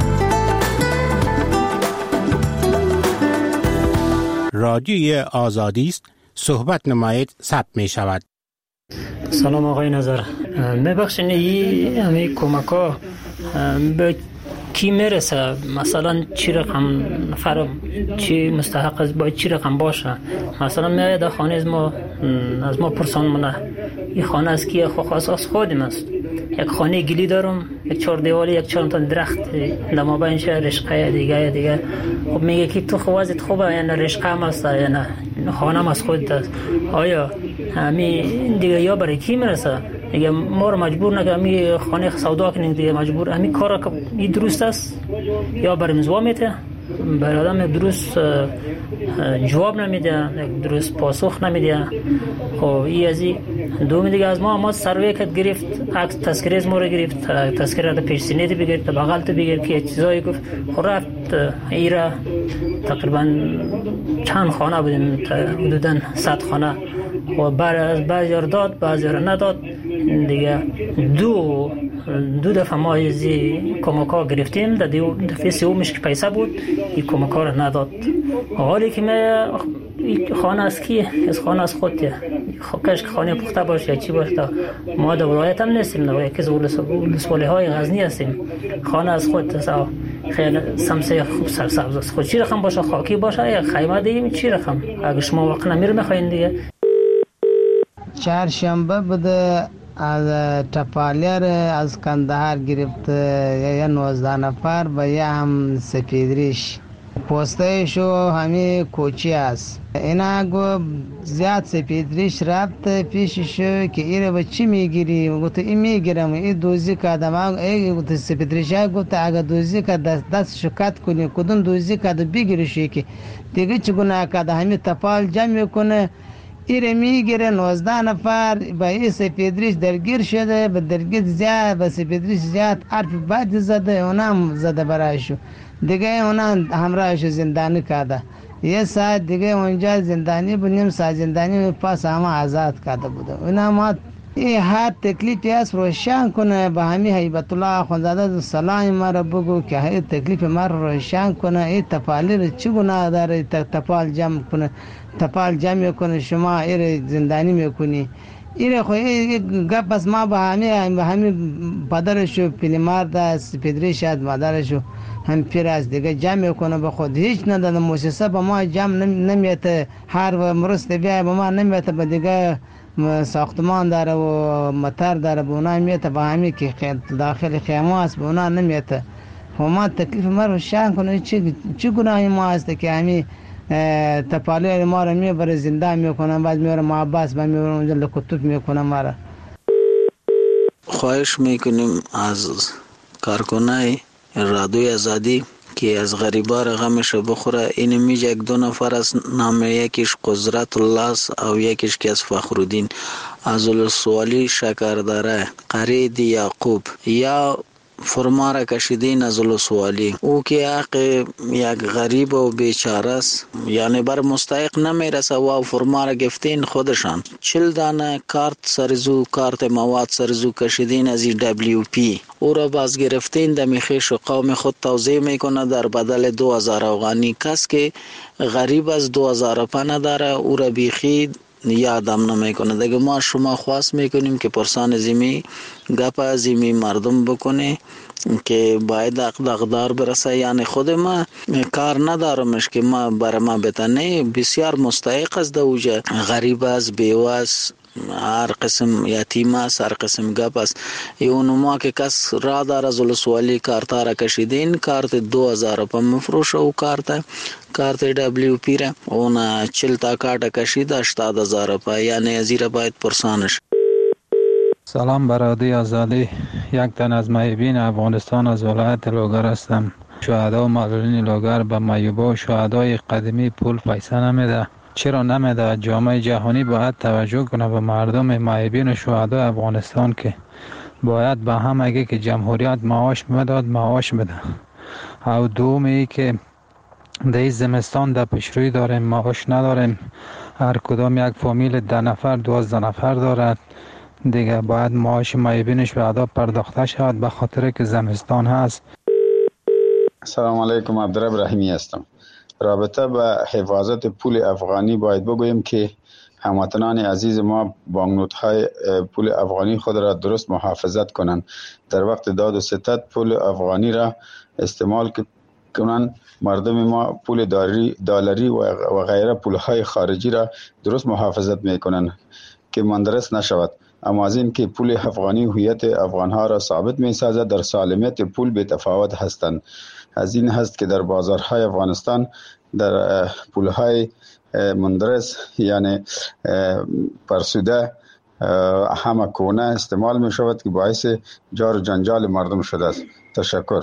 رادیوی آزادی است، صحبت نمایید، ثبت می شود. سلام آقای نظر، میبخشین این همه کمک ها به کی میرسه؟ مثلا چی رقم نفر چی مستحق است، باید چی رقم باشه؟ مثلا میاد در خانه از ما از ما پرسان منه این خانه از کیه؟ خو خاص از خودم است. یک خانه گلی دارم، یک چهار دیوالی، یک چهار تا درخت در مابین شه رشقه دیگه دیگه. خب میگه که تو خوازت خوبه یا نه رشقه هم است یا نه خانه هم از خودت است. آیا همین دیگه یا برای کی میرسه؟ دیگه ما رو مجبور نگه می خانه سودا کنیم دیگه مجبور همین کار که این درست است یا بر امضا میته برای آدم درست جواب نمیده، درست پاسخ نمیده. خب این از این دوم دیگه از ما ما سروی کت گرفت، عکس تذکره از ما رو گرفت، تذکره را پیش سینه بگیر، تا بغل تو بگیر که چیزایی گفت. خب رفت ایرا تقریبا چند خانه بودیم، حدودا صد خانه و بعد از بعضی را داد بعضی را نداد. دیگه دو دو دفعه ما از کمک‌ها گرفتیم، در دفعه سومش که پیسه بود این کمک‌ها رو نداد. حالی که ما خانه از کی؟ از خانه از خودیه. کاش که خانه پخته باشه یا چی باشه. ما در ولایت هم نیستیم، در یکی از ولسوالی‌های غزنی هستیم. خانه از خود است. خیلی سمسه خوب سرسبز است. خود چی رقم باشه، خاکی باشه یا خیمه دیگه چی رقم. اگه شما وقت نمیره میخواین دیگه. چهارشنبه بوده از تپالیر از کندهار گرفت یا نوزده نفر و یا هم سپیدریش پوستایشو همه کوچی است. اینا گو زیاد سپیدریش رفت پیششو که ایره با چی میگیری؟ گفت این میگیرم، این دوزی کردم. ای گفت سپیدریش ها گفت اگه دوزی کرد دست دستشو کت کنی کدوم دوزی کرد بگیرشی که دیگه چی گناه کرده همه تپال جمع کنه ایره میگیره. نوزده نفر با این سپیدریش درگیر شده، به درگیر زیاد به سپیدریش زیاد حرف بد زده، اونم زده برایشو دیگه، اونم همراهشو زندانی کرده. یه ساعت دیگه اونجا زندانی بود، نیم ساعت زندانی پاس همه آزاد کرده بوده. اونا ما این هر تکلیفی هست روشن کنه، به همین هیبت الله آخوندزاده سلام ما را بگو که این تکلیف ما رو روشن کنه. این تپالی رو چی گناه داره تپال جمع کنه؟ تپال جمع کنه شما این زندانی میکنی. این خواهی گپ بس ما به همین به همین پدرشو پیلمارد است پدریش است مادرشو هم پیر است دیگه جمع کنه به خود هیچ نداره. مؤسسه به ما جمع نمیته، هر و مرست بیای به ما نمیته، به دیگه ساختمان داره و مطر داره به اونا میته، به همین که داخل خیمه است به اونا نمیته. ما تکلیف ما رو روشن کنه. چی چی گناهی ما است که همین تپالی ما رو میبره زندان میکنن، بعد میبره محبس بعد میبره اونجا لکتوب میکنن. ما را خواهش میکنیم از کارکنای رادیوی آزادی که از غریبا را غمش بخوره. این میگه یک دو نفر از نام یکیش قدرت الله او یکیش که از فخرالدین از ولسوالی شکردره قرید یعقوب یا فرما را کشیدین از ولسوالی. او که حق یک غریب و بیچاره است، یعنی بر مستحق نمیرسه و فرما را گفتین خودشان. چل دانه کارت سرزو کارت مواد سرزو کشیدین از دبلیو پی. او را باز گرفتین دمی خیش و قوم خود توضیح میکنه در بدل دو هزار افغانی. کس که غریب از دو هزار پا نداره او را بیخی یادم نمیکنه دیگه. ما شما خواست میکنیم که پرسان زیمی گپ زیمی مردم بکنه که باید اقدار برسه. یعنی خود ما کار ندارمش که ما برای ما بتنه، بسیار مستحق است دوجه، غریب است، بیوه است، هر قسم یتیم است، هر قسم گپ است. اونو ما که کس را دار از ولسوالی کارتا را کشیدین، کارت دو هزار پا مفروشه و کارت کارت دبلیو پی را اون چل تا کارت کشید هشتاد هزار پا، یعنی ازیر باید پرسانش. سلام برادری آزادی. یک تن از محبین افغانستان از ولایت لوگر هستم. شهدا و معلولین لوگر به مایوبا و شهدای قدیمی پول پیسه نمیده. چرا نمیده؟ جامعه جهانی باید توجه کنه به مردم محبین و شهدای افغانستان که باید به هم اگه که جمهوریت معاش میداد معاش بده. او دومی که در زمستان در پیشروی داریم معاش نداریم. هر کدام یک فامیل ده نفر دوازده نفر دارد دیگه، باید معاش محبینش به ادا پرداخته شود به خاطر که زمستان هست. سلام علیکم، عبدالرب رحیمی هستم. رابطه به حفاظت پول افغانی باید بگویم که هموطنان عزیز ما بانکنوت‌های پول افغانی خود را درست محافظت کنند. در وقت داد و ستد پول افغانی را استعمال کنند. مردم ما پول دلاری و غیره پولهای خارجی را درست محافظت میکنند که مندرس نشود. اما از این که پول افغانی هویت افغانها را ثابت می سازد، در سالمیت پول به تفاوت هستند. از این هست که در بازارهای افغانستان در پولهای مندرس یعنی پرسوده همه کونه استعمال می شود که باعث جار و جنجال مردم شده است. تشکر.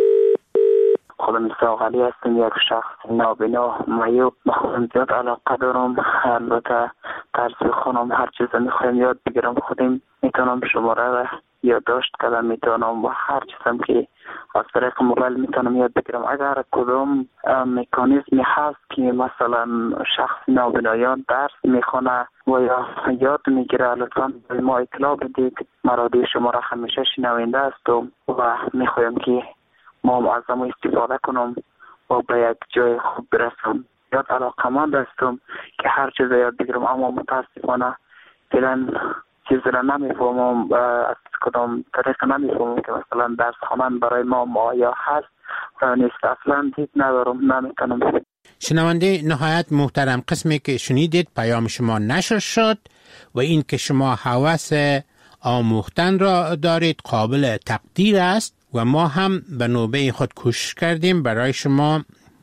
خودم ساقلی هستم، یک شخص نابینا معیوب. خودم زیاد علاقه دارم، البته طرز خونم هر چیز میخوایم یاد بگیرم خودم میتونم شماره و یادداشت کردم میتونم و هر چیزم که از طریق موبایل میتونم یاد بگیرم. اگر کدام مکانیزمی هست که مثلا شخص نابینایان درس میخونه و یا یاد میگیره لطفا به ما اطلاع بدید. ما رادیو شما را همیشه شنونده هستم و میخوایم که ما هم از ما استفاده کنم و به یک جای خوب برسم. یاد علاقمند هستم که هر چیز یاد بگیرم، اما متاسفانه فعلا چیز را نمیفهمم، از کدام طریق نمیفهمم که مثلا درس خواندن برای ما مایا هست و نیست. اصلا دید ندارم، نمیتونم. شنونده نهایت محترم، قسمی که شنیدید پیام شما نشر شد و این که شما هوس آموختن را دارید قابل تقدیر است و ما هم به نوبه خود کوشش کردیم برای شما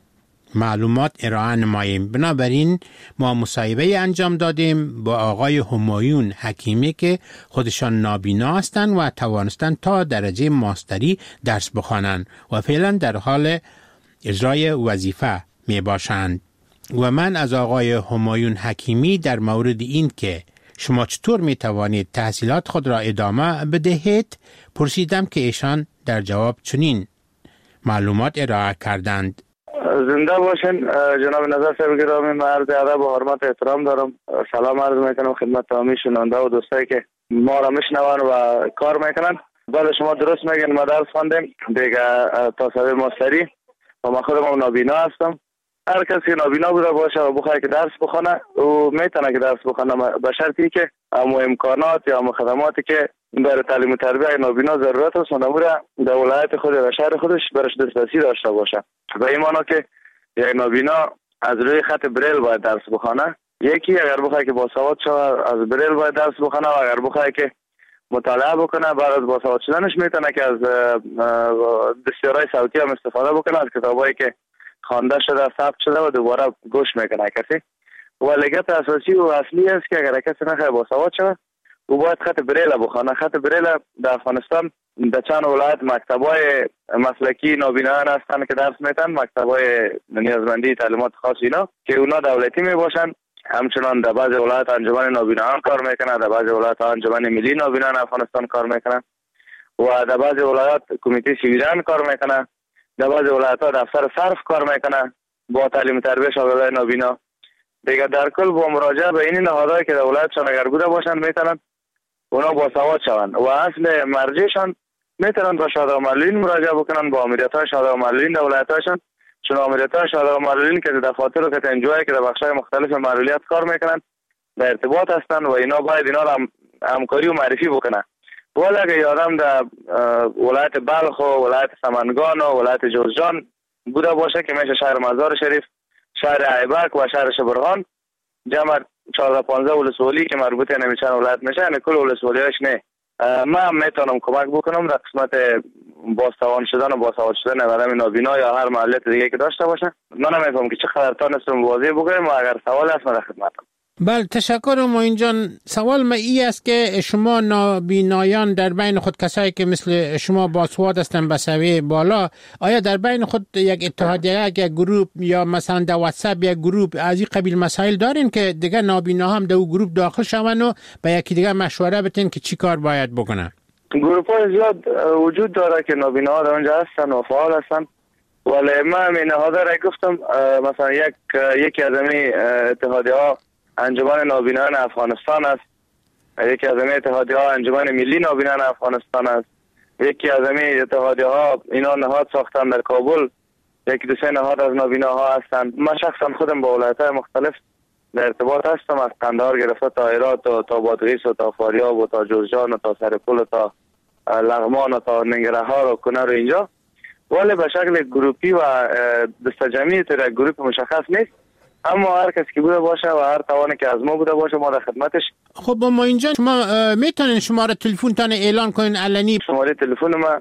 معلومات ارائه نماییم. بنابراین ما مصاحبه انجام دادیم با آقای همایون حکیمی که خودشان نابینا هستند و توانستند تا درجه ماستری درس بخوانند و فعلا در حال اجرای وظیفه می باشند. و من از آقای همایون حکیمی در مورد این که شما چطور می توانید تحصیلات خود را ادامه بدهید پرسیدم که ایشان در جواب چنین معلومات ارائه کردند. زنده باشین جناب نظر صاحب گرامی، من عرض ادب و حرمت احترام دارم. سلام عرض میکنم خدمت تمامی شنونده و دوستایی که ما را میشنون و کار میکنن. بله شما درست میگین، ما درس خواندیم دیگه تا سوی ماستری و من خودم نابینا هستم. هر کسی نابینا بوده باشه و بخواد که درس بخونه او میتونه که درس بخونه به شرطی که همو امکانات یا همو خدماتی که برای تعلیم و تربیت نابینا ضرورت است اونموره در ولایت خود و شهر خودش برش دسترسی داشته باشه. و این معنی که یک نابینا از روی خط بریل باید درس بخونه. یکی اگر بخواد که باسواد شود از بریل باید درس بخونه و اگر بخواد که مطالعه بکنه بعد از باسواد شدنش میتونه که از دستیارهای صوتی هم استفاده بکنه، از کتابایی که خوانده شده ثبت شده و دوباره گوش میکنه کسی. و لگت اساسی و اصلی است که اگر کسی نخواه باسواد شود او باید خط بریل بخونه. خط بریل در افغانستان در چند ولایت مکتبای مسلکی نابینایان هستند که درس میتن، مکتبای نیازمندی تعلیمات خاص اینا که اونا دولتی میباشن. همچنان در بعض ولایت انجمن نابینایان کار میکنن، در بعض ولایت انجمن ملی نابینایان افغانستان کار میکنن و در بعض ولایت کمیته سیویلان کار میکنن، در بعض ولایت ها دفتر صرف کار میکنن با تعلیم تربیت شاگردان نابینا. دیگه در کل با مراجعه به این نهادهایی که در ولایتشان اگر بوده باشند میتونن اونا باسواد شوند و اصل مرجعشان میتونن با شهدا و معلولین مراجعه بکنن، با امریت های شهدا و معلولین در ولایتشان، چون امریت های شهدا و معلولین که در دفاتر و کتنجوهایی که در بخش‌های مختلف معلولیت کار میکنن در ارتباط هستند و اینا باید اینا را همکاری و معرفی بکنن. ولی اگر یادم در ولایت بلخ و ولایت سمنگان و ولایت جوزجان بوده باشه که میشه شهر مزار شریف، شهر ایبک و شهر شبرغان، جمع چهارده پانزده ولسوالی که مربوط نمیشن ولایت میشه، یعنی کل ولسوالیاش نه. من میتونم کمک بکنم در قسمت بازتوان شدن و باسواد شدن آدم نابینا یا هر معلولیت دیگه که داشته باشه. من نمیفهم که چقدر تونستم واضح بگم و اگر سوال هست من در خدمتم. بله تشکر معین جان. سوال ما ای است که شما نابینایان در بین خود کسایی که مثل شما باسواد هستن به سویه بالا، آیا در بین خود یک اتحادیه، یک گروه یا مثلا در واتساپ یک گروه از این قبیل مسائل دارین که دیگه نابینا هم در گروه داخل شون و به یکی دیگه مشوره بتین که چی کار باید بکنن؟ گروپ های زیاد وجود داره که نابینا ها در اونجا هستن و فعال هستن، ولی من این نهاده را گفتم مثلا یک یکی از این اتحادیه ها انجمن نابینایان افغانستان است، یکی از این اتحادیه ها انجمن ملی نابینایان افغانستان است، یکی از این اتحادیه ها اینا نهاد ساختن در کابل، یکی دو سه نهاد از نابیناها هستند. من شخصا خودم با ولایت‌های مختلف در ارتباط هستم، از قندهار گرفته تا هرات و تا بادغیس و تا فاریاب و تا جوزجان و تا سرپل و تا لغمان و تا ننگرهار و کنر و اینجا، ولی به شکل گروپی و دستجمعی تو یک گروپ مشخص نیست. اما هر کسی که بوده باشه و هر توانی که از ما بوده باشه ما در خدمتش. خب ما اینجا شما میتونین شماره تلفن تان اعلان کنین علنی؟ شماره تلفن ما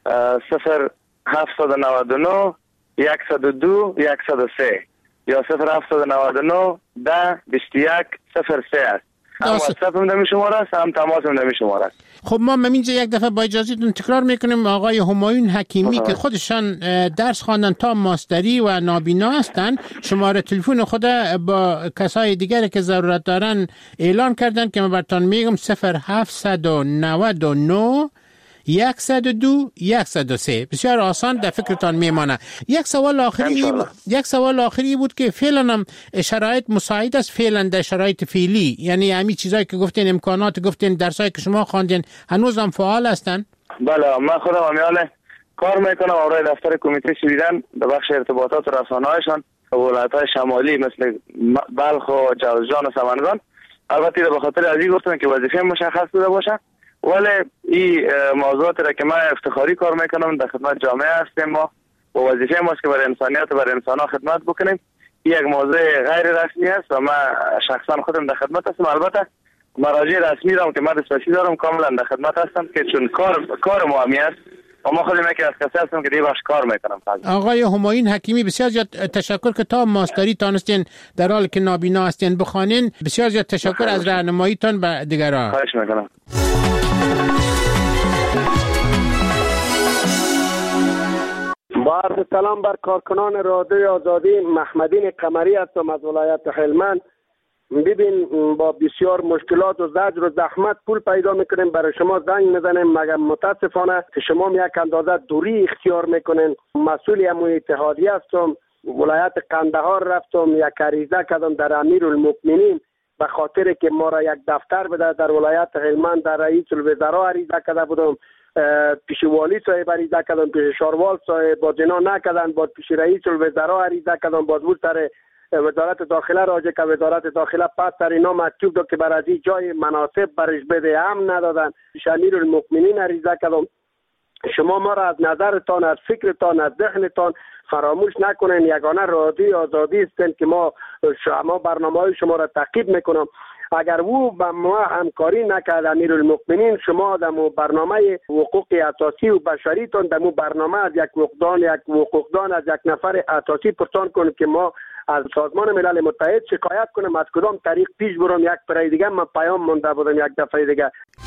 صفر هفتصد و نود و نه صد و دو صد و سه یا صفر هفتصد و نود و نه ده بیست و یک صفر سه است. هم واتساپ هم دمی شماره است، هم تماس هم دمی شماره است. خب ما همینجا یک دفعه با اجازهتون تکرار میکنیم. آقای همایون حکیمی که خودشان درس خواندن تا ماستری و نابینا هستن، شماره تلفن خود با کسای دیگری که ضرورت دارن اعلان کردن که من براتون میگم صفر هفتصد و نود و نه صد و دو صد و سه. بسیار آسان در فکرتان میمانه. یک سوال آخری ب... یک سوال آخری بود که فعلا هم شرایط مساعد است فعلا در شرایط فعلی، یعنی همین چیزایی که گفتین، امکانات گفتین، درسایی که شما خواندین هنوز هم فعال هستن؟ بله، من خودم امیال کار میکنم برای دفتر کمیته شدیدن در بخش ارتباطات و رسانه‌هایشان ولایت‌های شمالی مثل بلخ و جوزجان و سمنگان. البته به خاطر ازی گفتم که وظیفه مشخص بوده باشه، ولی این موضوعات را که من افتخاری کار میکنم در خدمت جامعه هستیم. ما و وظیفه ماست که برای انسانیت و برای انسان‌ها خدمت بکنیم. یک موضوع غیر رسمی است و من شخصا خودم در خدمت هستم. البته مراجع رسمی را که من دسترسی دارم کاملا در خدمت هستم که چون کار کار مهمی است و ما خودم یکی از کسایی هستم که دیگه بخش کار میکنم. آقای همایون حکیمی، بسیار زیاد تشکر که تا ماستری تانستین در حالی که نابینا هستین بخوانین. بسیار زیاد تشکر از راهنماییتان به دیگران. خواهش میکنم. با عرض سلام بر کارکنان رادیو آزادی، محمدین قمری هستم از ولایت هلمند. ببین با بسیار مشکلات و زجر و زحمت پول پیدا میکنیم، برای شما زنگ میزنیم، مگر متاسفانه که شما یک اندازه دوری اختیار میکنین. مسئول امو اتحادیه هستم، ولایت قندهار رفتم، یک عریضه کردم در امیرالمؤمنین به خاطر که ما را یک دفتر بده در ولایت هلمند. در رئیس الوزراء عریضه کرده بودم، پیش والی صاحب عریضه کردم، پیش شاروال صاحب با جنا نکردن، با پیش رئیس الوزراء عریضه کردم، باز بود سر وزارت داخله راجع که وزارت داخله پس سر اینا مکتوب داد که برای جای مناسب برش بده، هم ندادن. پیش امیرالمؤمنین عریضه کردم. شما ما را از نظرتان، از فکرتان، از ذهنتان فراموش نکنین. یگانه رادیو آزادی هستین که ما شما برنامه‌های شما را تعقیب میکنم. اگر او با ما همکاری نکرد امیرالمؤمنین، شما در برنامه حقوق اساسی و بشریتون در برنامه از یک حقوقدان یک حقوقدان از یک نفر اساسی پرسان کنید که ما از سازمان ملل متحد شکایت کنم از کدام طریق پیش برم. یک برای دیگه من پیام مونده بودم یک دفعه دیگه.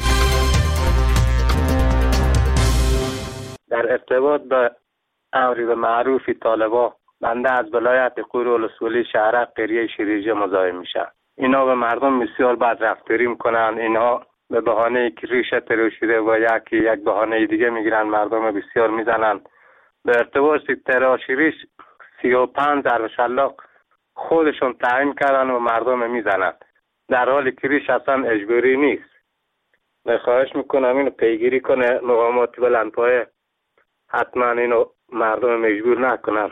در ارتباط به امر معروف طالبا، بنده از ولایت قورالسولی شهرک قریه شیریجه مزاحم میشم. اینا به مردم بسیار بد رفتاری میکنن. اینا به بهانه که ریشه ترو شده و یکی یک بهانه دیگه میگیرن، مردم بسیار میزنن. به ارتباط تراشیریش سی و پنج ضرب شلاق خودشون تعیین کردن و مردم میزنن، در حالی که ریش اصلا اجباری نیست. خواهش میکنم اینو پیگیری کنه مقامات بلندپایه، حتما اینو مردم مجبور نکنن.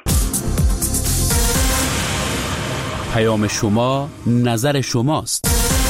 پیام شما نظر شماست.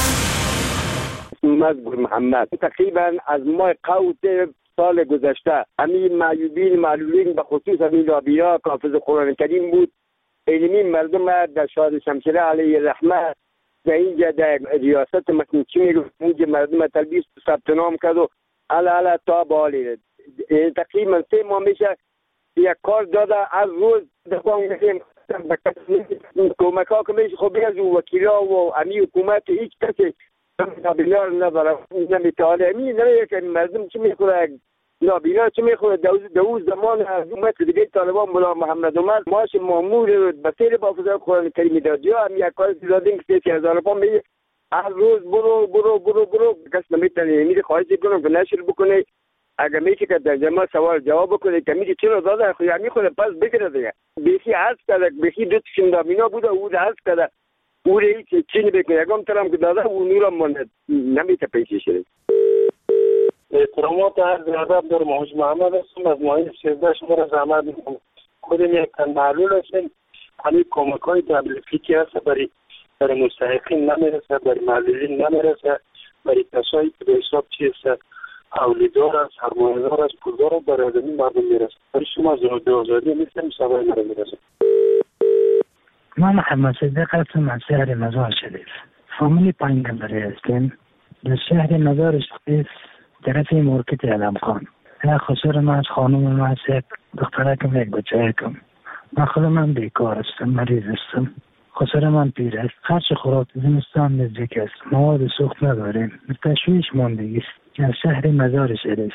مزبور محمد، تقریبا از ماه قوت سال گذشته همین معیوبین معلولین به خصوص همین لابیا که حافظ قرآن کریم بود، علمی مردم در شاد شمشیره علیه رحمت در اینجا در ریاست مکنچی میگفت اینجا مردم تلبیس ثبت نام کرد و علا علا تا بالی تقریبا سه ماه میشه یک کار داده. از روز دفعه میگیم کمک ها که میشه خب از وکیل ها و امی حکومت هیچ کسی نابینا نداره نمیتواله. امی نمیگه که مردم چی میخوره، نابینا چی میخوره. دوز زمان حکومت دیگه طالبان مولا محمد عمر ماش مامور بسیر با حافظ قرآن کریم داد یا هم یک کار دادیم که سی هزار پا میگه از روز برو برو برو برو کس نمیتونه. میگه خواهش کنم که نشر بکنه، اگر میشه که در جمع سوال جواب بکنه که میگه چرا داده خو یعنی خود پس بگیره دیگه. بیخی عرض کرده، بیخی دو تشم نابینا بوده او عرض کرده او رو هیچ چی نبکنه. یکم ترم که داده او نورم مانده نمیته پیشی شده. احترامات هر زیادت در محوش محمد هستم از ماهی سیزده شما را زحمت میکنم. خودم یک تن معلول هستم. همین کمک های دبلیوپی که هست برای برای مستحقین نمیرسه، برای معلولین نمیرسه، برای کسایی که به حساب چی هست اولیدار است، سرمایه‌دار است، پولدار است، برای آدمی مردم میرسه. برای شما زنده آزادی نیستم سوای مرا میرسه. من محمد صدیق هستم از شهر مزار شریف. فامیلی پنگندری هستیم. در شهر مزار شریف طرف مارکت علمخان. این خسر من از خانم من از یک دختره کم یک بچه کم. من خودم من بیکار هستم، مریض هستم. خسر من پیر است. خرچ خوراک زمستان نزدیک است. مواد سوخت نداریم. تشویش ماندگی است. از شهر مزار شریف.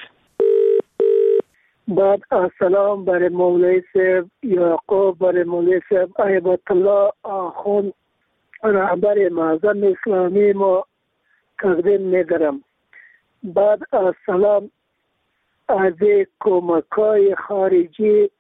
بعد السلام برای مولای صاحب یعقوب، برای مولای صاحب عیبت الله آخون رهبر معظم اسلامی ما تقدیم می‌دارم. بعد السلام از کمک‌های خارجی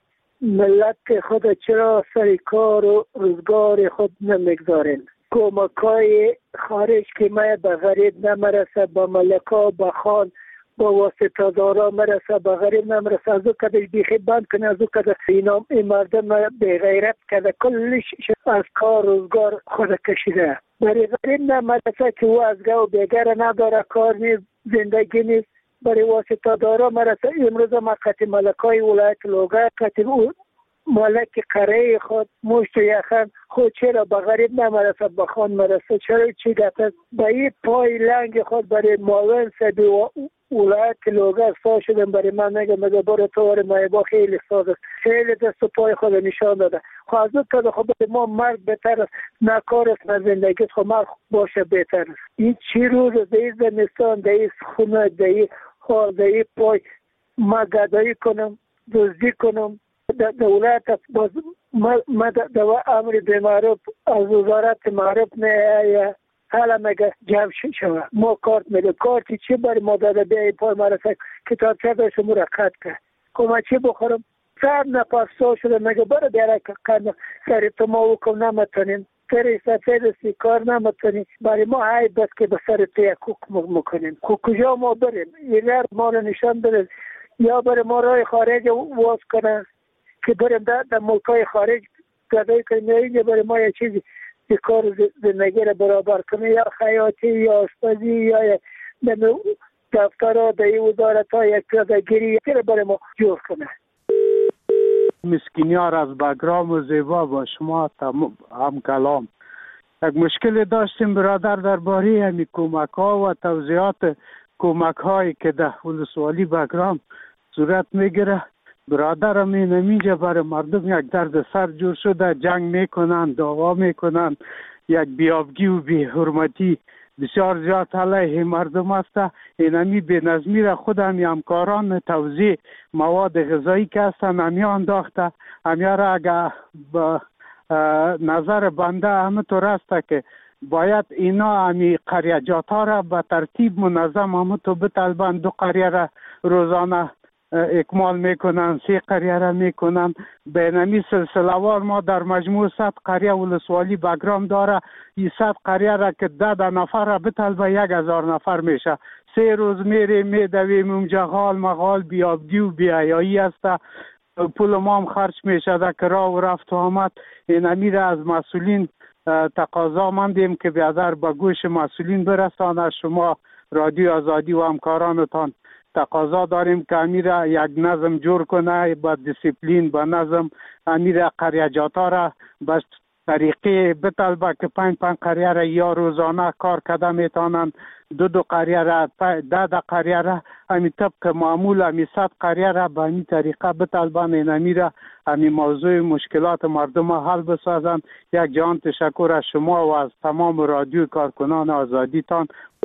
ملت خود چرا سر کار و روزگار خود نمیگذارند؟ کمک‌های خارج که ما به غریب نمیرسه، به ملکا به خان با واسطه دارا مرسه، به غریب نمیرسه. از او کده بیخی بند کنه، از او کده اینا این مردم به غیرت کده کلش از کار روزگار خود کشیده. برای غریب نمیرسه که او از گو بیگر نداره، کار نیست، زندگی نیست. برای واسطه دارا مرسه. امروز ما قطع ملکای ولایت لوگر، قطع مالک قره خود مشت یخن خود چرا به غریب نمرسه، به خان مرسه؟ چرا چی گفت؟ به این پای لنگ خود برای معاون سبی و ولایت لوگر سا شدن. برای من نگه مگه برای طور مایبا خیلی ساز است، خیلی دست و پای خود نشان داده. خب از اون که خب برای ما مرد بهتر است، نه کار است نه زندگی است، خب مرد باشه بهتر است. این چی روز در این زمستان، در این خونه، در این حال، در این پای ما گدایی کنم، دزدی کنم دولت باز ما دو امر بیمارب از وزارت معرف نه حالا مگه جمع شوه. ما کارت میده، کارتی چی برای ما داده بیایی پای مرسه کتاب چه داشت مو را قد که که ما چی بخورم؟ سر نپاس سو شده مگه برای بیاره که قد سری تو ما وکم نمتنیم، سری سفید سی کار نمتنیم. برای ما های بس که به سر تیه کوک مکنیم. که کجا ما بریم؟ این ما را نشان بده، یا برای ما رای خارج واز کنه که بریم در, در ملکای خارج گدایی کنیم، یا اینجا برای ما یه چیزی که کار زندگی را برابر کنه، یا خیاطی یا آشپزی یا دفتر ها در این وزارت ها یک پیاده‌گیری که برای ما جور کنه. مسکینیار از بگرام و زیبا با شما هم کلام. یک مشکل داشتیم برادر درباره همی کمک ها و توضیحات کمک هایی که در ولسوالی بگرام صورت میگیره. برادرم این اینجا برای مردم یک درد سر جور شده، جنگ میکنن، دعوا میکنن، یک بیابگی و بی حرمتی بسیار زیاد علیه مردم است. اینمی به نظمی را خود همی همکاران توزیع مواد غذایی که هستن همی انداخته. همی را اگر به نظر بنده همطور است که باید اینا همی قریجات ها را به ترتیب منظم همطور بطلبن. دو قریه را روزانه اکمال میکنن، سه قریه را میکنن. به نمی سلسلوار ما در مجموع صد قریه ولسوالی بگرام داره. این صد قریه را که ده ده نفر را بطلبه یک هزار نفر میشه. سه روز میره میدویم اونجا غال مغال بیابگی و بیایایی است. پول ما هم خرچ میشه در کرا و رفت و آمد. این امی را از مسئولین تقاضا مندیم که بیادر به گوش مسئولین برسانه. شما رادیو آزادی و همکارانتان تقاضا داریم که امیر یک نظم جور کنه، با دیسیپلین با نظم امیر قریجات ها را به طریقه بطلبه که پنج پنج قریه را یا روزانه کار کده میتانند، دو دو قریه را ده ده قریه را همی طبق معمول همی صد قریه را به همی طریقه بطلبن. این امیر همی موضوع مشکلات مردم حل بسازند. یک جان تشکر از شما و از تمام رادیو کارکنان آزادیتان.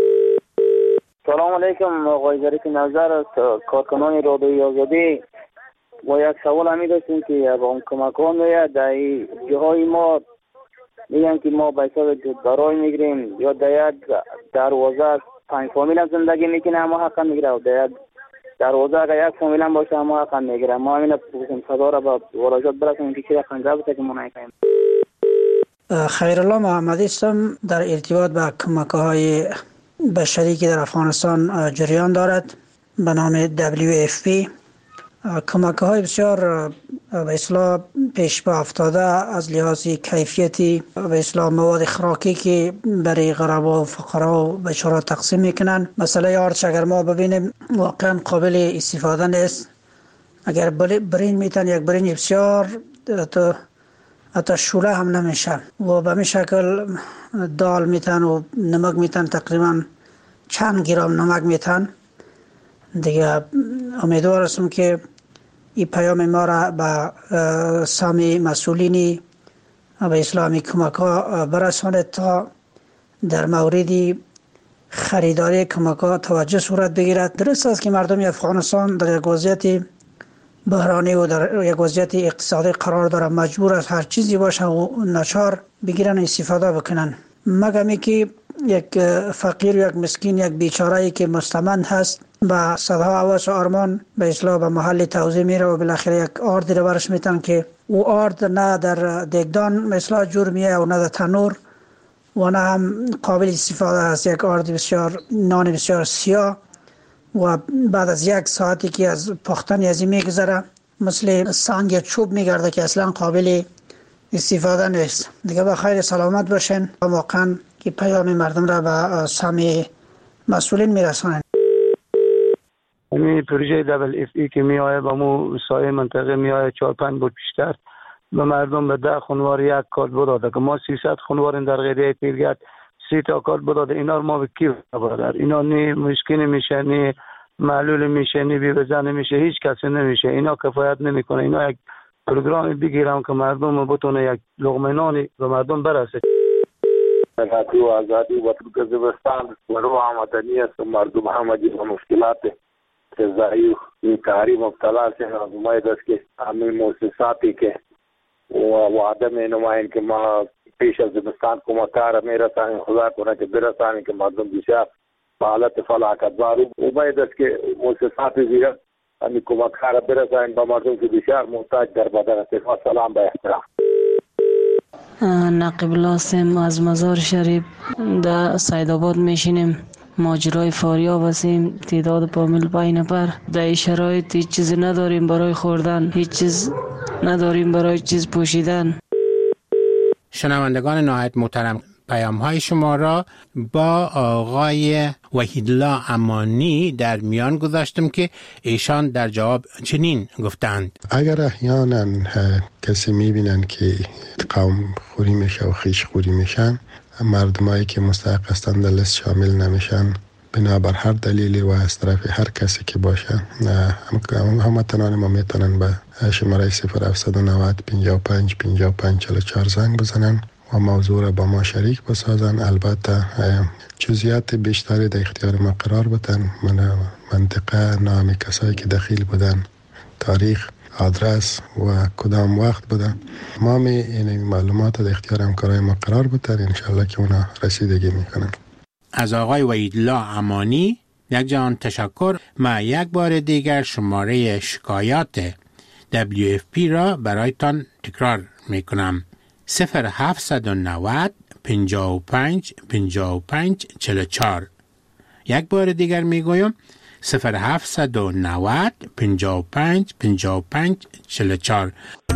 سلام علیکم آقای ظریف نظر است، کارکنان رادیوی آزادی. و یک سوال همی داشتیم که با کمکان میاد در جاهای ما میگن که ما به حساب برای میگیریم یا در یک دروازه پنج فامیل هم زندگی میکنه اما حقا میگیره و در یک دروازه اگر یک فامیل هم باشه اما حقا میگیره. ما همین بسیم صدا را با وراجات برسیم که چی رقم جواب که ما نکنیم. خیرالله محمدی هستم. در ارتباط با کمک‌های بشری که در افغانستان جریان دارد به نام دبلیو اف پی، کمک‌های بسیار به اصطلاح پیش با افتاده از لحاظ کیفیتی به اصطلاح مواد خوراکی که برای غربا و فقرا و بیچاره تقسیم میکنن. مسئله آرچ اگر ما ببینیم واقعا قابل استفاده نیست. اگر برین میتن یک برین بسیار تو حتی شوله هم نمیشه و به این شکل دال میتن و نمک میتن تقریبا چند گرم نمک میتن دیگه. امیدوار هستم که این پیام ما را به سامی مسئولینی به اسلامی کمک ها برساند تا در موردی خریداری کمک ها توجه صورت بگیرد. درست است که مردم افغانستان در یک وضعیت بحرانی و در یک وضعیت اقتصادی قرار دارد، مجبور است هر چیزی باشه و ناچار بگیرن استفاده بکنن. مگمی که یک فقیر، یک مسکین، یک بیچاره‌ای که مستمند هست با صدها حواس و آرمان به اصلاح به محل توزیع میره و بالاخره یک آردی رو برش میتن که او آرد نه در دگدان مثلا جور میه و نه در تنور و نه هم قابل استفاده است. یک آرد بسیار نان بسیار سیاه و بعد از یک ساعتی که از پختن از این میگذره مثل سنگ چوب میگرده که اصلا قابل استفاده نیست. دیگه با خیر سلامت باشین و واقعا که پیام مردم را به سمع مسئولین میرسانن. این پروژه دبل اف ای که می آید با مو سایه منطقه می آید چهار پنج بود پیشتر به مردم به ده خانوار یک کارت بداده که ما سیصد خانوار در قریه پیرگرد سی تا کارت بداده. اینا رو ما به کی برادر؟ اینا نی مشکل میشه، نی معلول میشه، نی بی بزن میشه، هیچ کسی نمیشه. اینا کفایت نمیکنه. اینا یک پروگرامی بگیرم که مردم بتونه یک لقمه نانی به مردم برسه. رادیو آزادی و ترکمنستان و رو آمدنی است مردم همه و مشکلات غذایی این کاری مبتلا سے امید است که همین مؤسساتی که و عدم نمایند که ما پیش از زمستان کمکار میرسانیم خدا کنه که برسانیم که مردم بسیار به حالت فلاکت دارو. امید است که مؤسسات زیرا همین کمکار برسانیم به مردم که بسیار محتاج در بدن است. سلام با احترام. نقیب لاسم از مزار شریف در سیدآباد میشینیم. ماجرای فاریاب هستیم. تعداد پامیل پنج نفر. در شرایط هیچ چیز نداریم برای خوردن، هیچ چیز نداریم برای چیز پوشیدن. شنوندگان نهایت محترم، پیام های شما را با آقای وحیدالله امانی در میان گذاشتم که ایشان در جواب چنین گفتند: اگر احیانا کسی میبینن که قوم خوری میشه و خیش خوری میشن، مردمایی که مستحق هستند در لیست شامل نمیشن بنابر هر دلیلی و از طرف هر کسی که باشه، هموطنان ما میتونن به شماره صفر هفتصد و نود پنجاه و پنج پنجاه و پنج چهل و چهار زنگ بزنن و موضوع را با ما شریک بسازن. البته جزئیات بیشتری در اختیار ما قرار بدن. من منطقه، نام کسایی که دخیل بودن، تاریخ، آدرس و کدام وقت بوده، ما می این معلومات در اختیار همکارای ما قرار بدن. انشالله که اونا رسیدگی میکنن. از آقای وحیدالله امانی یک جان تشکر. ما یک بار دیگر شماره شکایات دبلیو اف پی را برایتان تکرار میکنم: صفر هفتصد و نود پنجاه و پنج پنجاه و پنج چهل و چهار. یک بار دیگر میگویم: صفر هفتصد و نود پنجاه و پنج پنجاه و پنج چهل و چهار.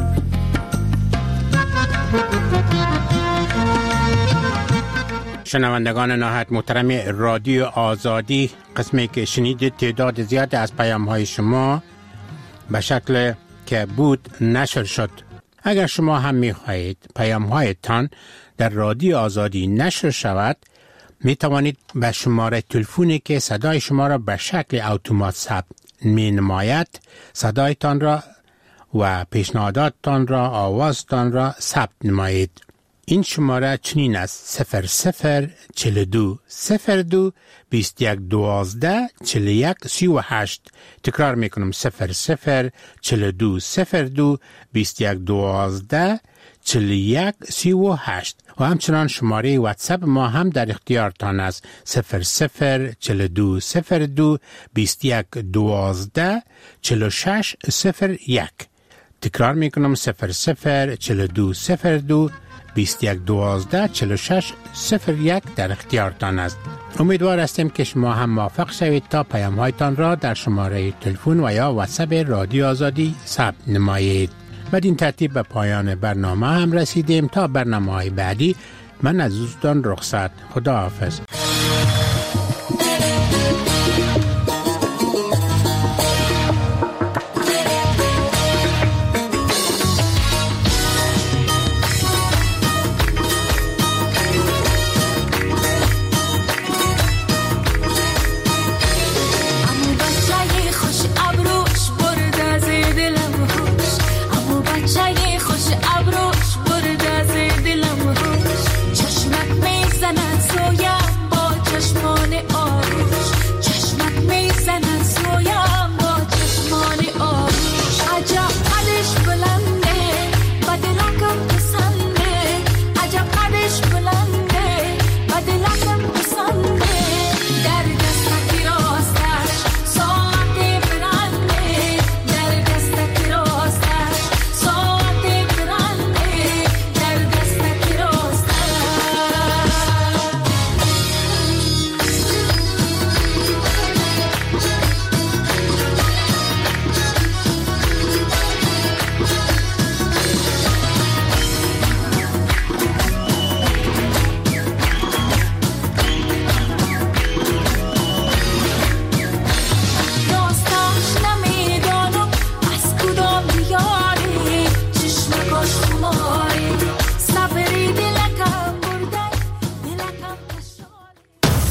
شنوندگان نهایت محترم رادیو آزادی، قسمی که شنیدید تعداد زیاد از پیام های شما به شکل که بود نشر شد. اگر شما هم می خواهید پیام هایتان در رادیو آزادی نشر شود، می توانید به شماره تلفنی که صدای شما را به شکل اتومات ثبت می نماید صدایتان را و پیشنهاداتتان را، آوازتان را ثبت نمایید. این شماره چنین است: صفر صفر چهل و دو صفر دو بیست یک دوازده چهل و یک سی و هشت. تکرار میکنم: صفر صفر چهل و دو صفر دو بیست یک دوازده چهل و یک سی و هشت. و همچنان شماره واتساپ ما هم در اختیارتان است: صفر صفر چهل و دو صفر دو بیست یک دوازده چهل و شش صفر یک. تکرار میکنم: صفر صفر چهل و دو صفر دو بیست یک دوازده چهل و شش صفر یک در اختیارتان است. امیدوار هستیم که شما هم موفق شوید تا پیام هایتان را در شماره تلفن و یا واتساپ رادیو آزادی ثبت نمایید. بدین ترتیب به پایان برنامه هم رسیدیم. تا برنامه های بعدی من از دوستان رخصت. خدا حافظ.